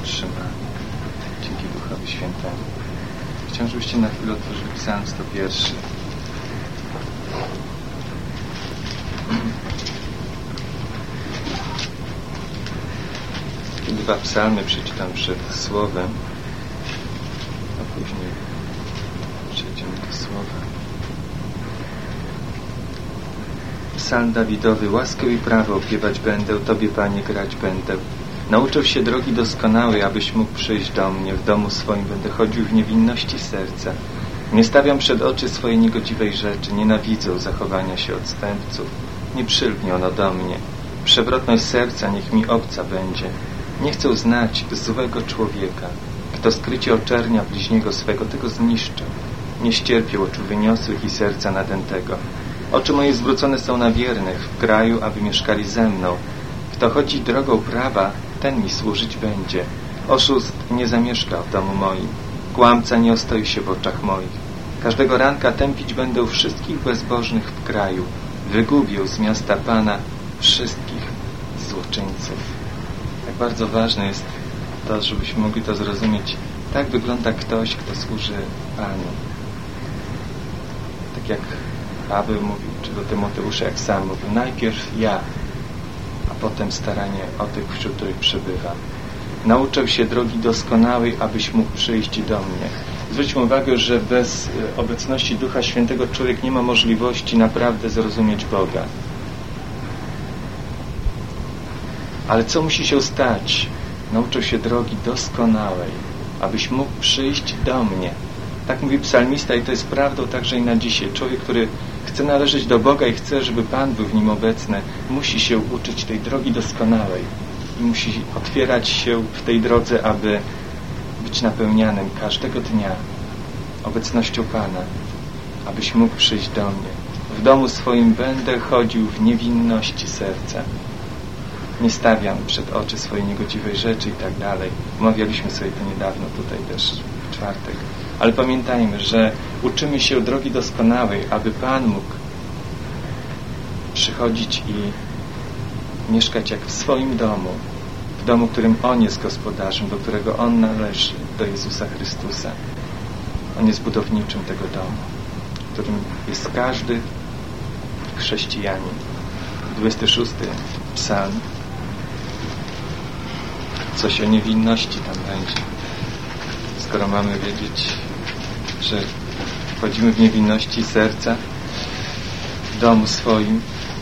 utrzymanie. Dzięki Duchowi Świętemu. Chciałem, żebyście na chwilę otworzyli Psalm 101. Dwa psalmy przeczytam przed słowem, a później przejdziemy do słowa. Psalm Dawidowy. Łaskę i prawo opiewać będę, Tobie, Panie, grać będę. Nauczył się drogi doskonałej, abyś mógł przyjść do mnie. W domu swoim będę chodził w niewinności serca. Nie stawiam przed oczy swojej niegodziwej rzeczy. Nienawidzę zachowania się odstępców. Nie przylgnie ono do mnie. Przewrotność serca niech mi obca będzie. Nie chcę znać złego człowieka. Kto skrycie oczernia bliźniego swego, tego zniszczę. Nie ścierpię oczu wyniosłych i serca nadętego. Oczy moje zwrócone są na wiernych w kraju, aby mieszkali ze mną. Kto chodzi drogą prawa, ten mi służyć będzie. Oszust nie zamieszka w domu moim. Kłamca nie ostoi się w oczach moich. Każdego ranka tępić będę wszystkich bezbożnych w kraju. Wygubię z miasta Pana wszystkich złoczyńców. Jak bardzo ważne jest to, żebyśmy mogli to zrozumieć. Tak wygląda ktoś, kto służy Panu. Tak jak Paweł mówił, czy do Tymoteusza, jak sam mówił, najpierw ja, a potem staranie o tych, wśród których przebywam. Nauczył się drogi doskonałej, abyś mógł przyjść do mnie. Zwróćmy uwagę, że bez obecności Ducha Świętego człowiek nie ma możliwości naprawdę zrozumieć Boga. Ale co musi się stać? Nauczył się drogi doskonałej, abyś mógł przyjść do mnie. Tak mówi psalmista i to jest prawdą także i na dzisiaj. Człowiek, który chce należeć do Boga i chce, żeby Pan był w nim obecny, musi się uczyć tej drogi doskonałej i musi otwierać się w tej drodze, aby być napełnianym każdego dnia obecnością Pana, abyś mógł przyjść do mnie. W domu swoim będę chodził w niewinności serca. Nie stawiam przed oczy swojej niegodziwej rzeczy i tak dalej. Omawialiśmy sobie to niedawno tutaj też w czwartek. Ale pamiętajmy, że uczymy się drogi doskonałej, aby Pan mógł przychodzić i mieszkać jak w swoim domu, w domu, którym On jest gospodarzem, do którego On należy, do Jezusa Chrystusa. On jest budowniczym tego domu, w którym jest każdy chrześcijanin. 26 psalm. Coś o niewinności tam będzie. Skoro mamy wiedzieć, że wchodzimy w niewinności serca, w domu swoim,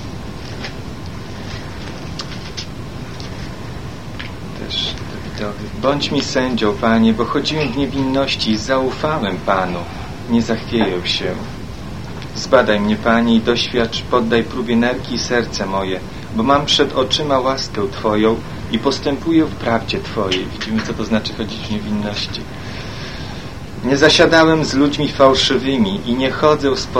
też Dawidowi. Bądź mi sędzią, Panie, bo chodziłem w niewinności i zaufałem Panu. Nie zachwieję się. Zbadaj mnie, Panie, i doświadcz, poddaj próbie nerki i serce moje, bo mam przed oczyma łaskę Twoją i postępuję w prawdzie Twojej. Widzimy, co to znaczy chodzić w niewinności. Nie zasiadałem z ludźmi fałszywymi i nie chodzę z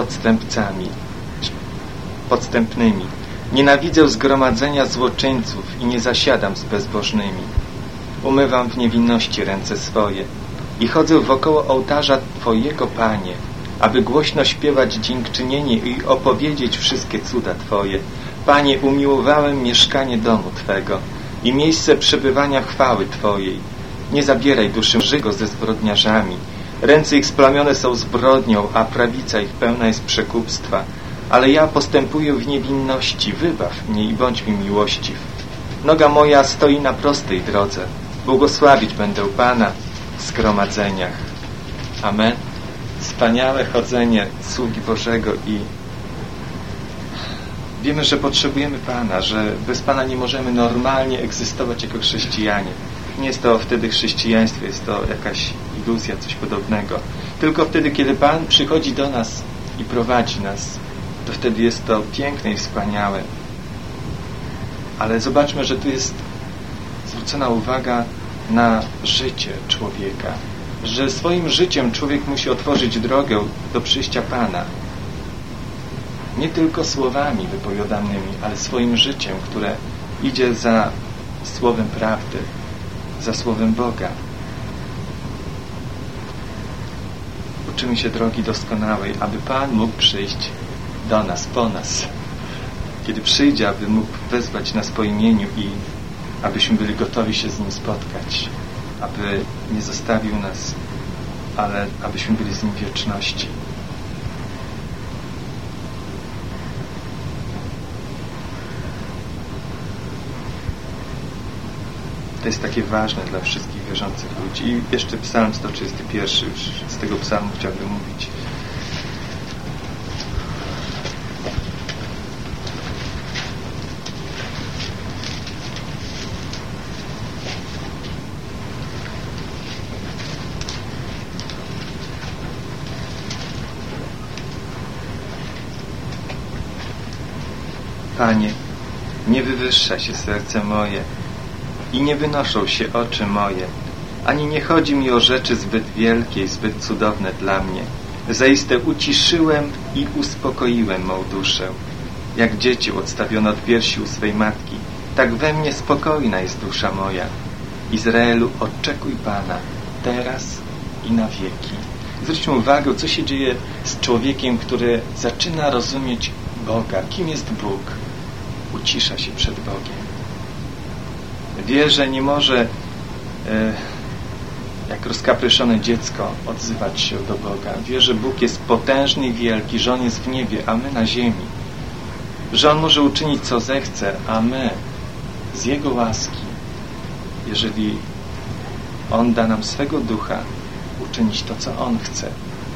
podstępnymi. Nienawidzę zgromadzenia złoczyńców i nie zasiadam z bezbożnymi. Umywam w niewinności ręce swoje i chodzę wokoło ołtarza Twojego, Panie, aby głośno śpiewać dziękczynienie i opowiedzieć wszystkie cuda Twoje. Panie, umiłowałem mieszkanie domu Twego i miejsce przebywania chwały Twojej. Nie zabieraj duszy żygo ze zbrodniarzami. Ręce ich splamione są zbrodnią, a prawica ich pełna jest przekupstwa. Ale ja postępuję w niewinności. Wybaw mnie i bądź mi miłościw. Noga moja stoi na prostej drodze. Błogosławić będę Pana w zgromadzeniach. Amen. Wspaniałe chodzenie sługi Bożego i wiemy, że potrzebujemy Pana, że bez Pana nie możemy normalnie egzystować jako chrześcijanie. Nie jest to wtedy chrześcijaństwo, jest to jakaś iluzja, coś podobnego. Tylko wtedy, kiedy Pan przychodzi do nas i prowadzi nas, to wtedy jest to piękne i wspaniałe. Ale zobaczmy, że tu jest zwrócona uwaga na życie człowieka. Że swoim życiem człowiek musi otworzyć drogę do przyjścia Pana. Nie tylko słowami wypowiadanymi, ale swoim życiem, które idzie za słowem prawdy, za słowem Boga. Uczymy się drogi doskonałej, aby Pan mógł przyjść do nas, po nas. Kiedy przyjdzie, aby mógł wezwać nas po imieniu i abyśmy byli gotowi się z Nim spotkać. aby nie zostawił nas, ale abyśmy byli z Nim w wieczności. To jest takie ważne dla wszystkich wierzących ludzi. I jeszcze Psalm 131, już z tego psalmu chciałbym mówić. Panie, nie wywyższa się serce moje i nie wynoszą się oczy moje, ani nie chodzi mi o rzeczy zbyt wielkie i zbyt cudowne dla mnie. Zaiste uciszyłem i uspokoiłem mą duszę. Jak dziecię odstawiono od piersi u swej matki, tak we mnie spokojna jest dusza moja. Izraelu, oczekuj Pana, teraz i na wieki. Zwróćmy uwagę, co się dzieje z człowiekiem, który zaczyna rozumieć Boga. Kim jest Bóg? Ucisza się przed Bogiem. Wie, że nie może jak rozkapryszone dziecko odzywać się do Boga. Wie, że Bóg jest potężny i wielki, że On jest w niebie, a my na ziemi. Że On może uczynić co zechce, a my z Jego łaski, jeżeli On da nam swego ducha, uczynić to, co On chce.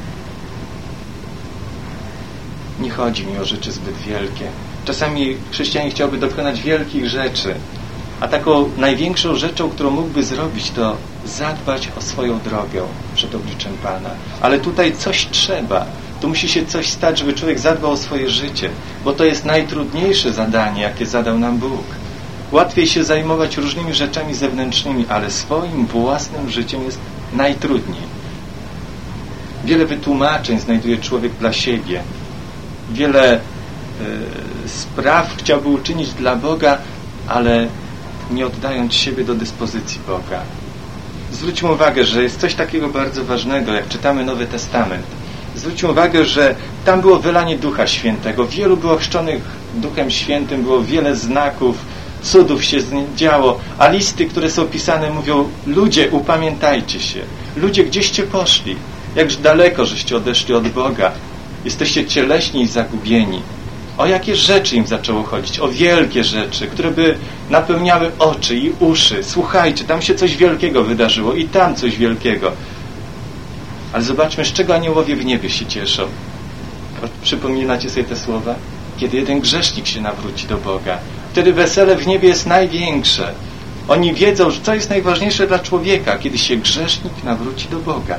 Nie chodzi mi o rzeczy zbyt wielkie. Czasami chrześcijanin chciałby dokonać wielkich rzeczy, a taką największą rzeczą, którą mógłby zrobić, to zadbać o swoją drogę przed obliczem Pana. Ale tutaj coś trzeba. Tu musi się coś stać, żeby człowiek zadbał o swoje życie, bo to jest najtrudniejsze zadanie, jakie zadał nam Bóg. Łatwiej się zajmować różnymi rzeczami zewnętrznymi, ale swoim własnym życiem jest najtrudniej. Wiele wytłumaczeń znajduje człowiek dla siebie. Wiele spraw chciałby uczynić dla Boga, ale nie oddając siebie do dyspozycji Boga. Zwróćmy uwagę, że jest coś takiego bardzo ważnego, jak czytamy Nowy Testament. Zwróćmy uwagę, że tam było wylanie Ducha Świętego. Wielu było chrzczonych Duchem Świętym, było wiele znaków, cudów się działo, a listy, które są pisane, mówią: ludzie, upamiętajcie się. Ludzie, gdzieście poszli? Jakże daleko żeście odeszli od Boga. Jesteście cieleśni i zagubieni. O jakie rzeczy im zaczęło chodzić? O wielkie rzeczy, które by napełniały oczy i uszy. Słuchajcie, tam się coś wielkiego wydarzyło i tam coś wielkiego. Ale zobaczmy, z czego aniołowie w niebie się cieszą. Przypominacie sobie te słowa? Kiedy jeden grzesznik się nawróci do Boga. Wtedy wesele w niebie jest największe. Oni wiedzą, że co jest najważniejsze dla człowieka, kiedy się grzesznik nawróci do Boga.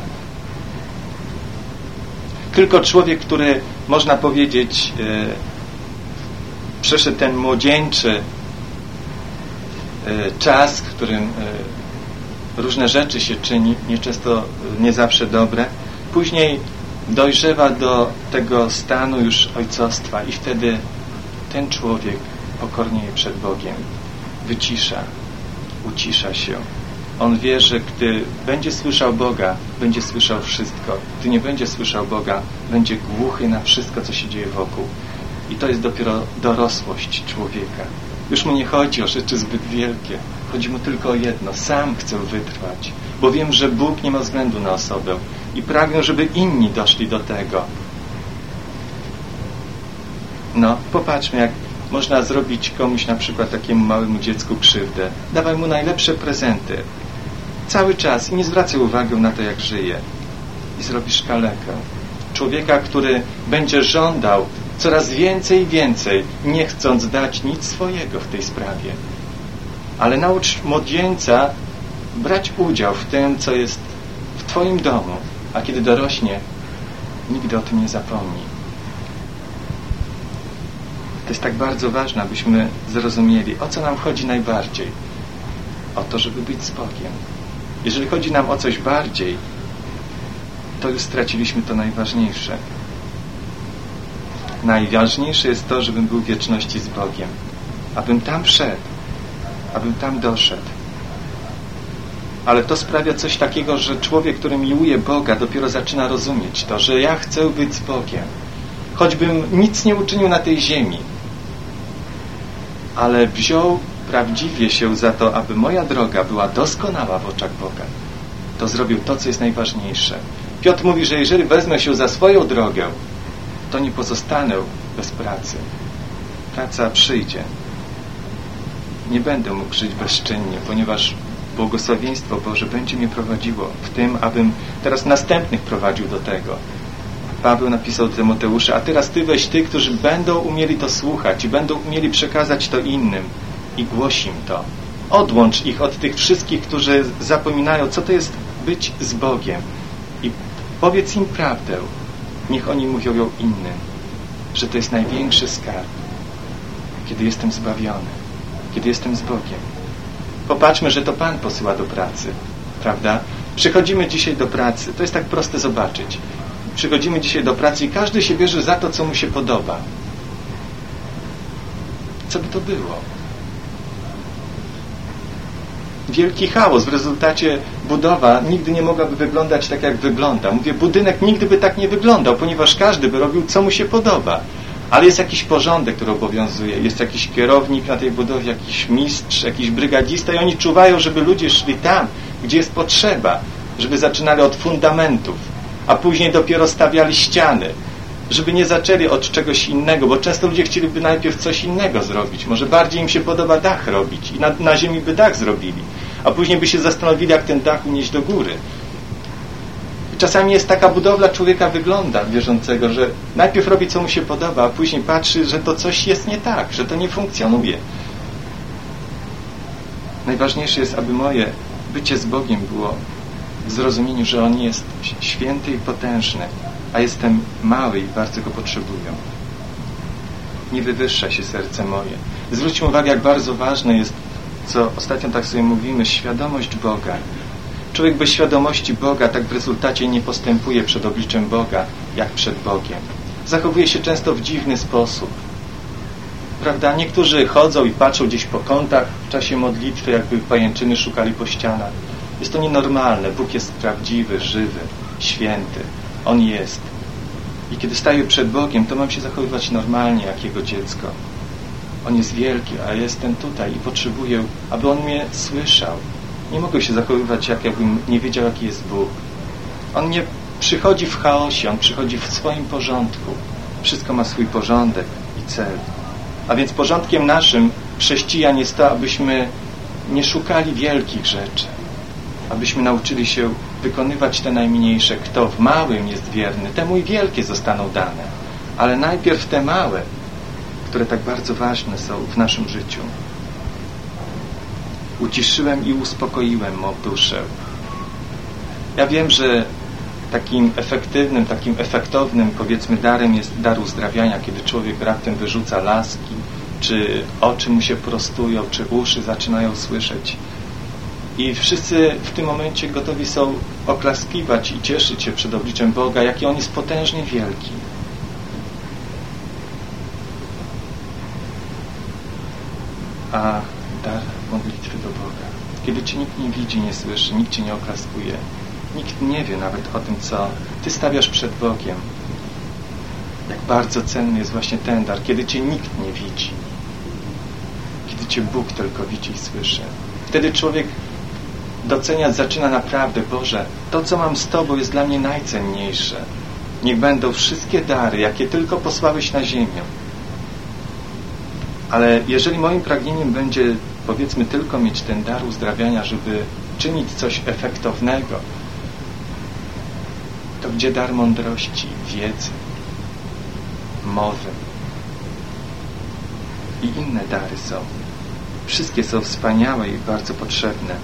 Tylko człowiek, który, można powiedzieć, przeszedł ten młodzieńczy czas, w którym różne rzeczy się czyni, nieczęsto nie zawsze dobre, później dojrzewa do tego stanu już ojcostwa i wtedy ten człowiek pokornieje przed Bogiem, wycisza, ucisza się. On wie, że gdy będzie słyszał Boga, będzie słyszał wszystko. Gdy nie będzie słyszał Boga, będzie głuchy na wszystko, co się dzieje wokół. I to jest dopiero dorosłość człowieka. Już mu nie chodzi o rzeczy zbyt wielkie. Chodzi mu tylko o jedno. Sam chcę wytrwać, bo wiem, że Bóg nie ma względu na osobę i pragnę, żeby inni doszli do tego. No, popatrzmy, jak można zrobić komuś, na przykład takiemu małemu dziecku, krzywdę. Dawaj mu najlepsze prezenty. Cały czas i nie zwracaj uwagi na to, jak żyje. I zrobisz kalekę. Człowieka, który będzie żądał coraz więcej i więcej, nie chcąc dać nic swojego w tej sprawie. Ale naucz młodzieńca brać udział w tym, co jest w Twoim domu, a kiedy dorośnie, nigdy o tym nie zapomnij. To jest tak bardzo ważne, abyśmy zrozumieli, o co nam chodzi najbardziej. O to, żeby być z Bogiem. Jeżeli chodzi nam o coś bardziej, to już straciliśmy to najważniejsze. Najważniejsze jest to, żebym był w wieczności z Bogiem. Abym tam wszedł. Abym tam doszedł. Ale to sprawia coś takiego, że człowiek, który miłuje Boga, dopiero zaczyna rozumieć to, że ja chcę być z Bogiem. Choćbym nic nie uczynił na tej ziemi, ale wziął prawdziwie się za to, aby moja droga była doskonała w oczach Boga, to zrobił to, co jest najważniejsze. Piotr mówi, że jeżeli wezmę się za swoją drogę, to nie pozostanę bez pracy. Praca przyjdzie. Nie będę mógł żyć bezczynnie, ponieważ błogosławieństwo Boże będzie mnie prowadziło w tym, abym teraz następnych prowadził do tego. Paweł napisał do Tymoteusza, a teraz ty weź tych, którzy będą umieli to słuchać i będą umieli przekazać to innym i głoś im to. Odłącz ich od tych wszystkich, którzy zapominają, co to jest być z Bogiem i powiedz im prawdę. Niech oni mówią ją innym, że to jest największy skarb, kiedy jestem zbawiony, kiedy jestem z Bogiem. Popatrzmy, że to Pan posyła do pracy, prawda? Przychodzimy dzisiaj do pracy, to jest tak proste zobaczyć. Przychodzimy dzisiaj do pracy i każdy się bierze za to, co mu się podoba. Co by to było? Wielki chaos. W rezultacie budowa nigdy nie mogłaby wyglądać tak, jak wygląda. Mówię, budynek nigdy by tak nie wyglądał, ponieważ każdy by robił, co mu się podoba. Ale jest jakiś porządek, który obowiązuje. Jest jakiś kierownik na tej budowie, jakiś mistrz, jakiś brygadzista i oni czuwają, żeby ludzie szli tam, gdzie jest potrzeba. Żeby zaczynali od fundamentów, a później dopiero stawiali ściany. Żeby nie zaczęli od czegoś innego, bo często ludzie chcieliby najpierw coś innego zrobić. Może bardziej im się podoba dach robić i na ziemi by dach zrobili, a później by się zastanowili, jak ten dach unieść do góry. I czasami jest taka budowla człowieka wygląda wierzącego, że najpierw robi, co mu się podoba, a później patrzy, że to coś jest nie tak, że to nie funkcjonuje. Najważniejsze jest, aby moje bycie z Bogiem było w zrozumieniu, że On jest święty i potężny, a jestem mały i bardzo Go potrzebuję. Nie wywyższa się serce moje. Zwróćmy uwagę, jak bardzo ważne jest, co ostatnio tak sobie mówimy, świadomość Boga. Człowiek bez świadomości Boga tak w rezultacie nie postępuje przed obliczem Boga, jak przed Bogiem. Zachowuje się często w dziwny sposób. Prawda? Niektórzy chodzą i patrzą gdzieś po kątach w czasie modlitwy, jakby pajęczyny szukali po ścianach. Jest to nienormalne. Bóg jest prawdziwy, żywy, święty. On jest. I kiedy staję przed Bogiem, to mam się zachowywać normalnie, jak Jego dziecko. On jest wielki, a ja jestem tutaj i potrzebuję, aby On mnie słyszał. Nie mogę się zachowywać, jakbym nie wiedział, jaki jest Bóg. On nie przychodzi w chaosie, On przychodzi w swoim porządku. Wszystko ma swój porządek i cel. A więc porządkiem naszym, chrześcijan, jest to, abyśmy nie szukali wielkich rzeczy. Abyśmy nauczyli się wykonywać te najmniejsze. Kto w małym jest wierny, temu i wielkie zostaną dane. Ale najpierw te małe, które tak bardzo ważne są w naszym życiu. Uciszyłem i uspokoiłem mą duszę. Ja wiem, że takim efektywnym, takim efektownym, powiedzmy, darem jest dar uzdrawiania, kiedy człowiek raptem wyrzuca laski, czy oczy mu się prostują, czy uszy zaczynają słyszeć. I wszyscy w tym momencie gotowi są oklaskiwać i cieszyć się przed obliczem Boga, jaki On jest potężnie wielki. A dar modlitwy do Boga. Kiedy Cię nikt nie widzi, nie słyszy, nikt Cię nie oklaskuje, nikt nie wie nawet o tym, co Ty stawiasz przed Bogiem. Jak bardzo cenny jest właśnie ten dar, kiedy Cię nikt nie widzi. Kiedy Cię Bóg tylko widzi i słyszy. Wtedy człowiek doceniać zaczyna naprawdę, Boże, to, co mam z Tobą, jest dla mnie najcenniejsze. Niech będą wszystkie dary, jakie tylko posłałeś na ziemię. Ale jeżeli moim pragnieniem będzie, powiedzmy, tylko mieć ten dar uzdrawiania, żeby czynić coś efektownego, to gdzie dar mądrości, wiedzy, mowy i inne dary są? Wszystkie są wspaniałe i bardzo potrzebne.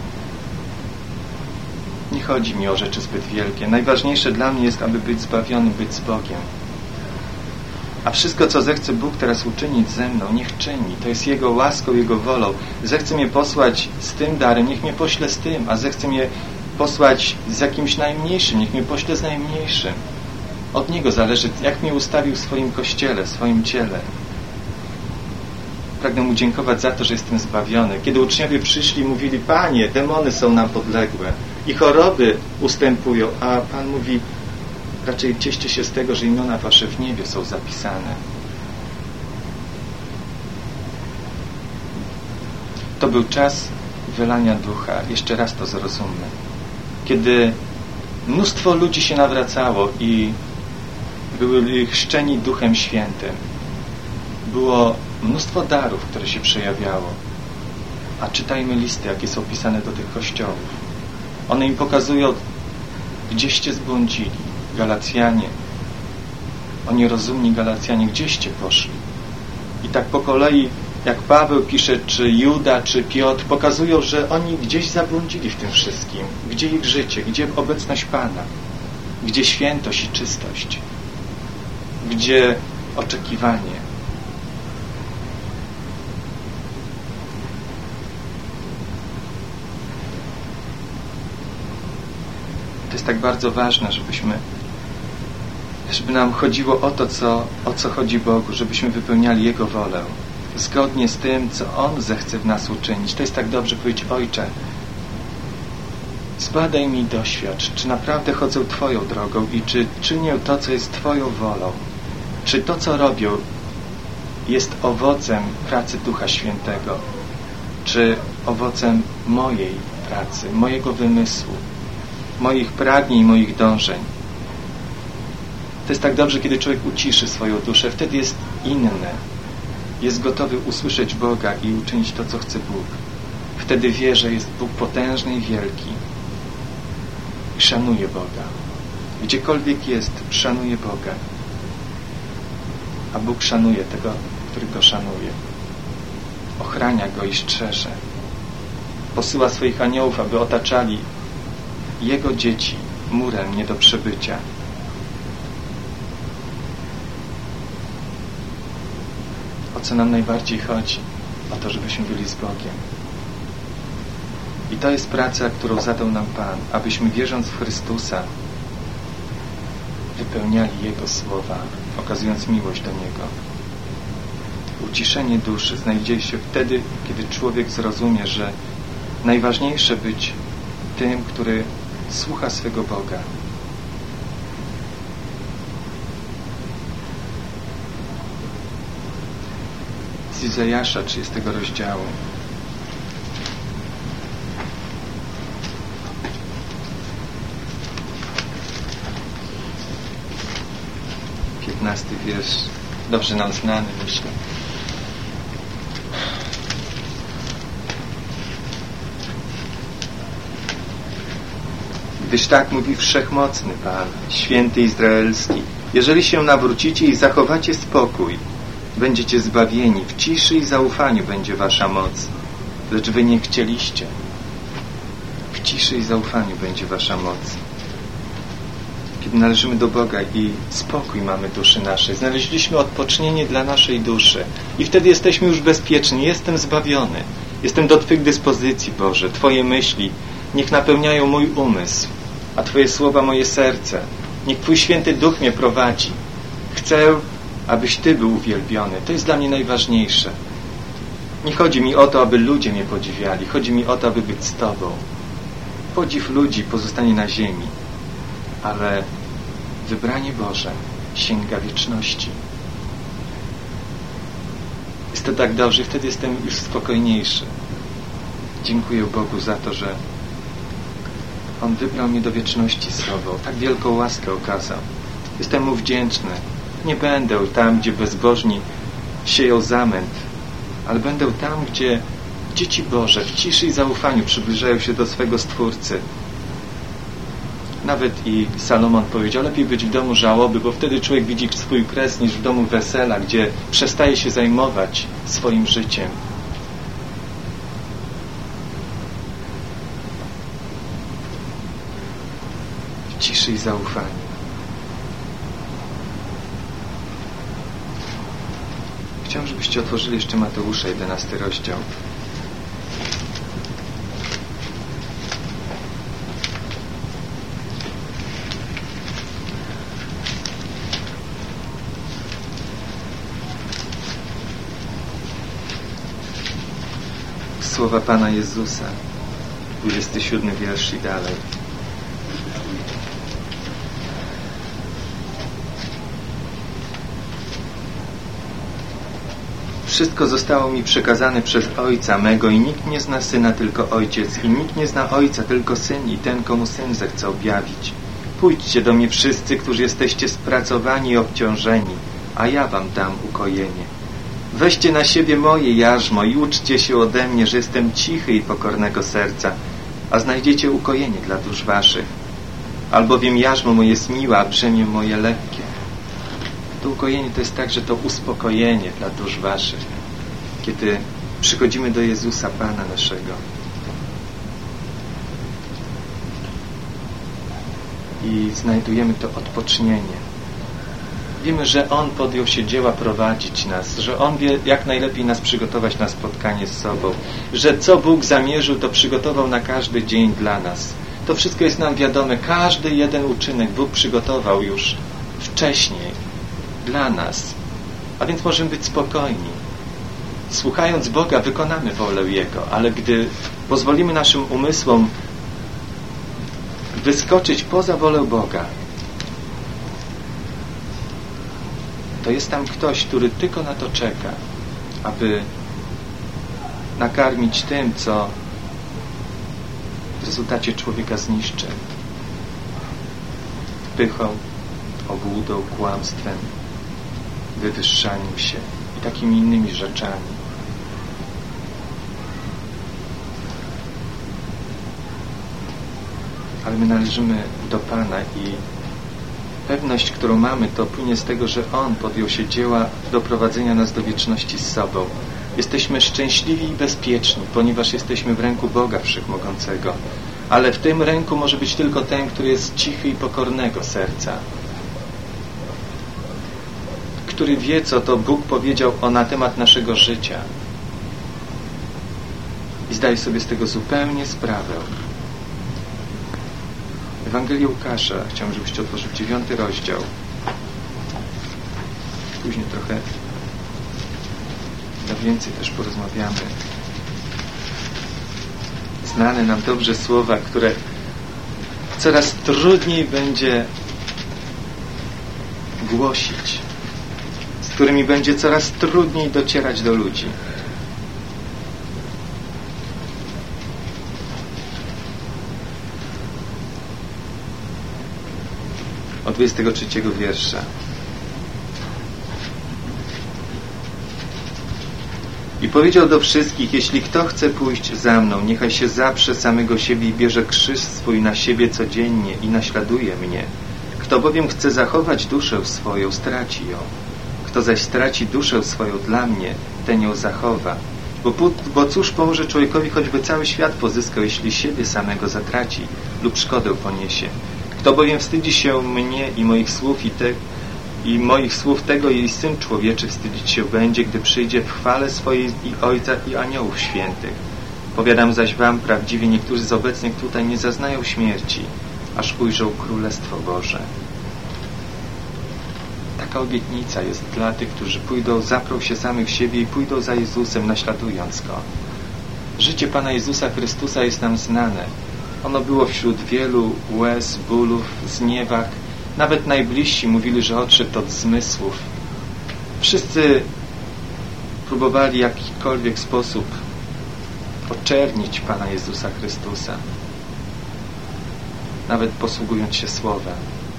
Nie chodzi mi o rzeczy zbyt wielkie. Najważniejsze dla mnie jest, aby być zbawionym, być z Bogiem. A wszystko, co zechce Bóg teraz uczynić ze mną, niech czyni. To jest Jego łaską, Jego wolą. Zechce mnie posłać z tym darem, niech mnie pośle z tym. A zechce mnie posłać z jakimś najmniejszym, niech mnie pośle z najmniejszym. Od Niego zależy, jak mnie ustawił w swoim Kościele, w swoim ciele. Pragnę Mu dziękować za to, że jestem zbawiony. Kiedy uczniowie przyszli i mówili, Panie, demony są nam podległe i choroby ustępują, a Pan mówi, raczej cieszcie się z tego, że imiona Wasze w niebie są zapisane. To był czas wylania ducha. Jeszcze raz to zrozummy. Kiedy mnóstwo ludzi się nawracało i byli chrzczeni Duchem Świętym. Było mnóstwo darów, które się przejawiało. A czytajmy listy, jakie są pisane do tych kościołów. One im pokazują, gdzieście zbłądzili. Galacjanie. Oni rozumni Galacjanie, gdzieście poszli. I tak po kolei, jak Paweł pisze, czy Juda, czy Piotr, pokazują, że oni gdzieś zabłądzili w tym wszystkim. Gdzie ich życie, gdzie obecność Pana, gdzie świętość i czystość, gdzie oczekiwanie. To jest tak bardzo ważne, żeby nam chodziło o co chodzi Bogu, żebyśmy wypełniali Jego wolę, zgodnie z tym, co On zechce w nas uczynić. To jest tak dobrze powiedzieć: Ojcze, zbadaj mi i doświadcz, czy naprawdę chodzę Twoją drogą i czy czynię to, co jest Twoją wolą. Czy to, co robię, jest owocem pracy Ducha Świętego, czy owocem mojej pracy, mojego wymysłu, moich pragnień, moich dążeń. To jest tak dobrze, kiedy człowiek uciszy swoją duszę. Wtedy jest inny. Jest gotowy usłyszeć Boga i uczynić to, co chce Bóg. Wtedy wie, że jest Bóg potężny i wielki. I szanuje Boga. Gdziekolwiek jest, szanuje Boga. A Bóg szanuje tego, który Go szanuje. Ochrania Go i strzeże. Posyła swoich aniołów, aby otaczali Jego dzieci murem nie do przebycia. O co nam najbardziej chodzi? O to, żebyśmy byli z Bogiem. I to jest praca, którą zadał nam Pan, abyśmy, wierząc w Chrystusa, wypełniali Jego słowa, okazując miłość do Niego. Uciszenie duszy znajdzie się wtedy, kiedy człowiek zrozumie, że najważniejsze być tym, który słucha swego Boga. Z Izajasza 30 rozdziału. Wiersz, dobrze nam znany, myślę. Gdyż tak mówi Wszechmocny Pan, Święty Izraelski: jeżeli się nawrócicie i zachowacie spokój, będziecie zbawieni, w ciszy i zaufaniu będzie wasza moc. Lecz wy nie chcieliście. W ciszy i zaufaniu będzie wasza moc. Kiedy należymy do Boga i spokój mamy duszy naszej, znaleźliśmy odpocznienie dla naszej duszy i wtedy jesteśmy już bezpieczni. Jestem zbawiony. Jestem do Twych dyspozycji, Boże. Twoje myśli niech napełniają mój umysł, a Twoje słowa moje serce. Niech Twój Święty Duch mnie prowadzi. Chcę, abyś Ty był uwielbiony. To jest dla mnie najważniejsze. Nie chodzi mi o to, aby ludzie mnie podziwiali. Chodzi mi o to, aby być z Tobą. Podziw ludzi pozostanie na ziemi, ale wybranie Boże sięga wieczności. Jest to tak dobrze, wtedy jestem już spokojniejszy. Dziękuję Bogu za to, że On wybrał mnie do wieczności z sobą. Tak wielką łaskę okazał. Jestem Mu wdzięczny. Nie będę tam, gdzie bezbożni sieją zamęt, ale będę tam, gdzie dzieci Boże w ciszy i zaufaniu przybliżają się do swego Stwórcy. Nawet i Salomon powiedział: lepiej być w domu żałoby, bo wtedy człowiek widzi swój kres, niż w domu wesela, gdzie przestaje się zajmować swoim życiem. W ciszy i zaufaniu. Chciałem, żebyście otworzyli jeszcze Mateusza 11 rozdział. Słowa Pana Jezusa, 27 wiersz i dalej. Wszystko zostało mi przekazane przez Ojca mego i nikt nie zna Syna, tylko Ojciec, i nikt nie zna Ojca, tylko Syn i ten, komu Syn zechce objawić. Pójdźcie do mnie wszyscy, którzy jesteście spracowani i obciążeni, a ja wam dam ukojenie. Weźcie na siebie moje jarzmo i uczcie się ode mnie, że jestem cichy i pokornego serca, a znajdziecie ukojenie dla dusz waszych. Albowiem jarzmo moje jest miłe, a brzemię moje lekkie. To ukojenie to jest także to uspokojenie dla dusz waszych, kiedy przychodzimy do Jezusa, Pana naszego. I znajdujemy to odpocznienie. Wiemy, że On podjął się dzieła prowadzić nas, że On wie, jak najlepiej nas przygotować na spotkanie z sobą, że co Bóg zamierzył, to przygotował na każdy dzień dla nas. To wszystko jest nam wiadome. Każdy jeden uczynek Bóg przygotował już wcześniej dla nas. A więc możemy być spokojni. Słuchając Boga, wykonamy wolę Jego, ale gdy pozwolimy naszym umysłom wyskoczyć poza wolę Boga, to jest tam ktoś, który tylko na to czeka, aby nakarmić tym, co w rezultacie człowieka zniszczy. Pychą, obłudą, kłamstwem, wywyższaniem się i takimi innymi rzeczami. Ale my należymy do Pana i pewność, którą mamy, to płynie z tego, że On podjął się dzieła doprowadzenia nas do wieczności z sobą. Jesteśmy szczęśliwi i bezpieczni, ponieważ jesteśmy w ręku Boga Wszechmogącego. Ale w tym ręku może być tylko ten, który jest cichy i pokornego serca, który wie, co to Bóg powiedział na temat naszego życia i zdaje sobie z tego zupełnie sprawę. Ewangelię Łukasza, chciałem, żebyście otworzyli 9 rozdział. Później trochę więcej też porozmawiamy. Znane nam dobrze słowa, które coraz trudniej będzie głosić, z którymi będzie coraz trudniej docierać do ludzi. Od 23 wiersza. I powiedział do wszystkich: jeśli kto chce pójść za mną, niechaj się zaprze samego siebie i bierze krzyż swój na siebie codziennie i naśladuje mnie. Kto bowiem chce zachować duszę swoją, straci ją. Kto zaś straci duszę swoją dla mnie, ten ją zachowa. Bo cóż pomoże człowiekowi, choćby cały świat pozyskał, jeśli siebie samego zatraci lub szkodę poniesie. Kto bowiem wstydzi się mnie i moich słów tego i Syn Człowieczy wstydzić się będzie, gdy przyjdzie w chwale swojej i Ojca i aniołów świętych. Powiadam zaś wam prawdziwie, niektórzy z obecnych tutaj nie zaznają śmierci, aż ujrzą Królestwo Boże. Taka obietnica jest dla tych, którzy pójdą, zaprą się samych siebie i pójdą za Jezusem, naśladując Go. Życie Pana Jezusa Chrystusa jest nam znane. Ono było wśród wielu łez, bólów, zniewag. Nawet najbliżsi mówili, że odszedł od zmysłów. Wszyscy próbowali w jakikolwiek sposób oczernić Pana Jezusa Chrystusa, nawet posługując się słowem.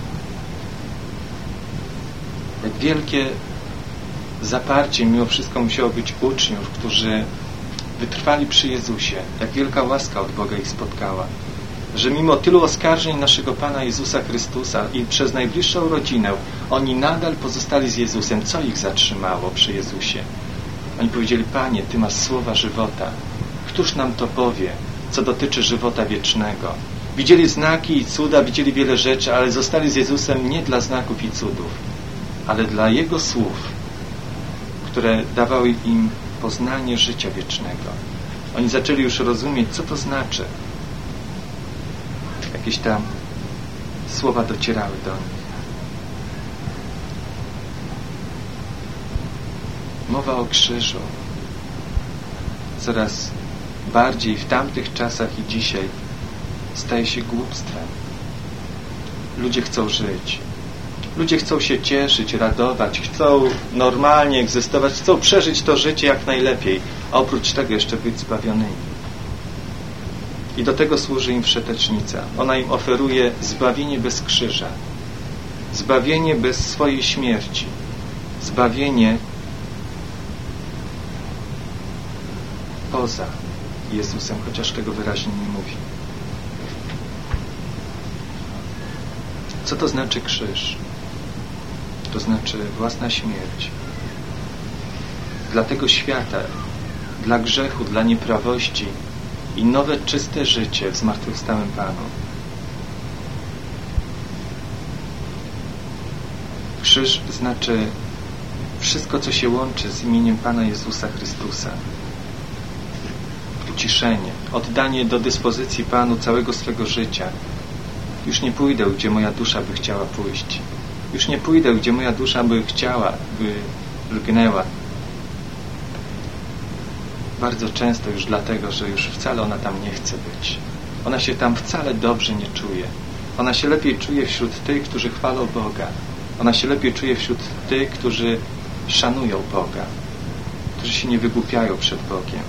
Jak wielkie zaparcie mimo wszystko musiało być uczniów, którzy wytrwali przy Jezusie. Jak wielka łaska od Boga ich spotkała, że mimo tylu oskarżeń naszego Pana Jezusa Chrystusa i przez najbliższą rodzinę, oni nadal pozostali z Jezusem. Co ich zatrzymało przy Jezusie? Oni powiedzieli: Panie, Ty masz słowa żywota. Któż nam to powie, co dotyczy żywota wiecznego? Widzieli znaki i cuda, widzieli wiele rzeczy, ale zostali z Jezusem nie dla znaków i cudów, ale dla Jego słów, które dawały im poznanie życia wiecznego. Oni zaczęli już rozumieć, co to znaczy. Jakieś tam słowa docierały do nich. Mowa o krzyżu coraz bardziej w tamtych czasach i dzisiaj staje się głupstwem. Ludzie chcą żyć. Ludzie chcą się cieszyć, radować, chcą normalnie egzystować, chcą przeżyć to życie jak najlepiej, a oprócz tego jeszcze być zbawionymi. I do tego służy im wszetecznica. Ona im oferuje zbawienie bez krzyża, zbawienie bez swojej śmierci, zbawienie poza Jezusem, chociaż tego wyraźnie nie mówi. Co to znaczy krzyż? To znaczy własna śmierć. Dla tego świata, dla grzechu, dla nieprawości i nowe, czyste życie w zmartwychwstałym Panu. Krzyż znaczy wszystko, co się łączy z imieniem Pana Jezusa Chrystusa. Uciszenie, oddanie do dyspozycji Panu całego swego życia. Już nie pójdę, gdzie moja dusza by chciała pójść. Już nie pójdę, gdzie moja dusza by chciała, by lgnęła. Bardzo często już dlatego, że już wcale ona tam nie chce być. Ona się tam wcale dobrze nie czuje. Ona się lepiej czuje wśród tych, którzy chwalą Boga. Ona się lepiej czuje wśród tych, którzy szanują Boga, którzy się nie wygłupiają przed Bogiem,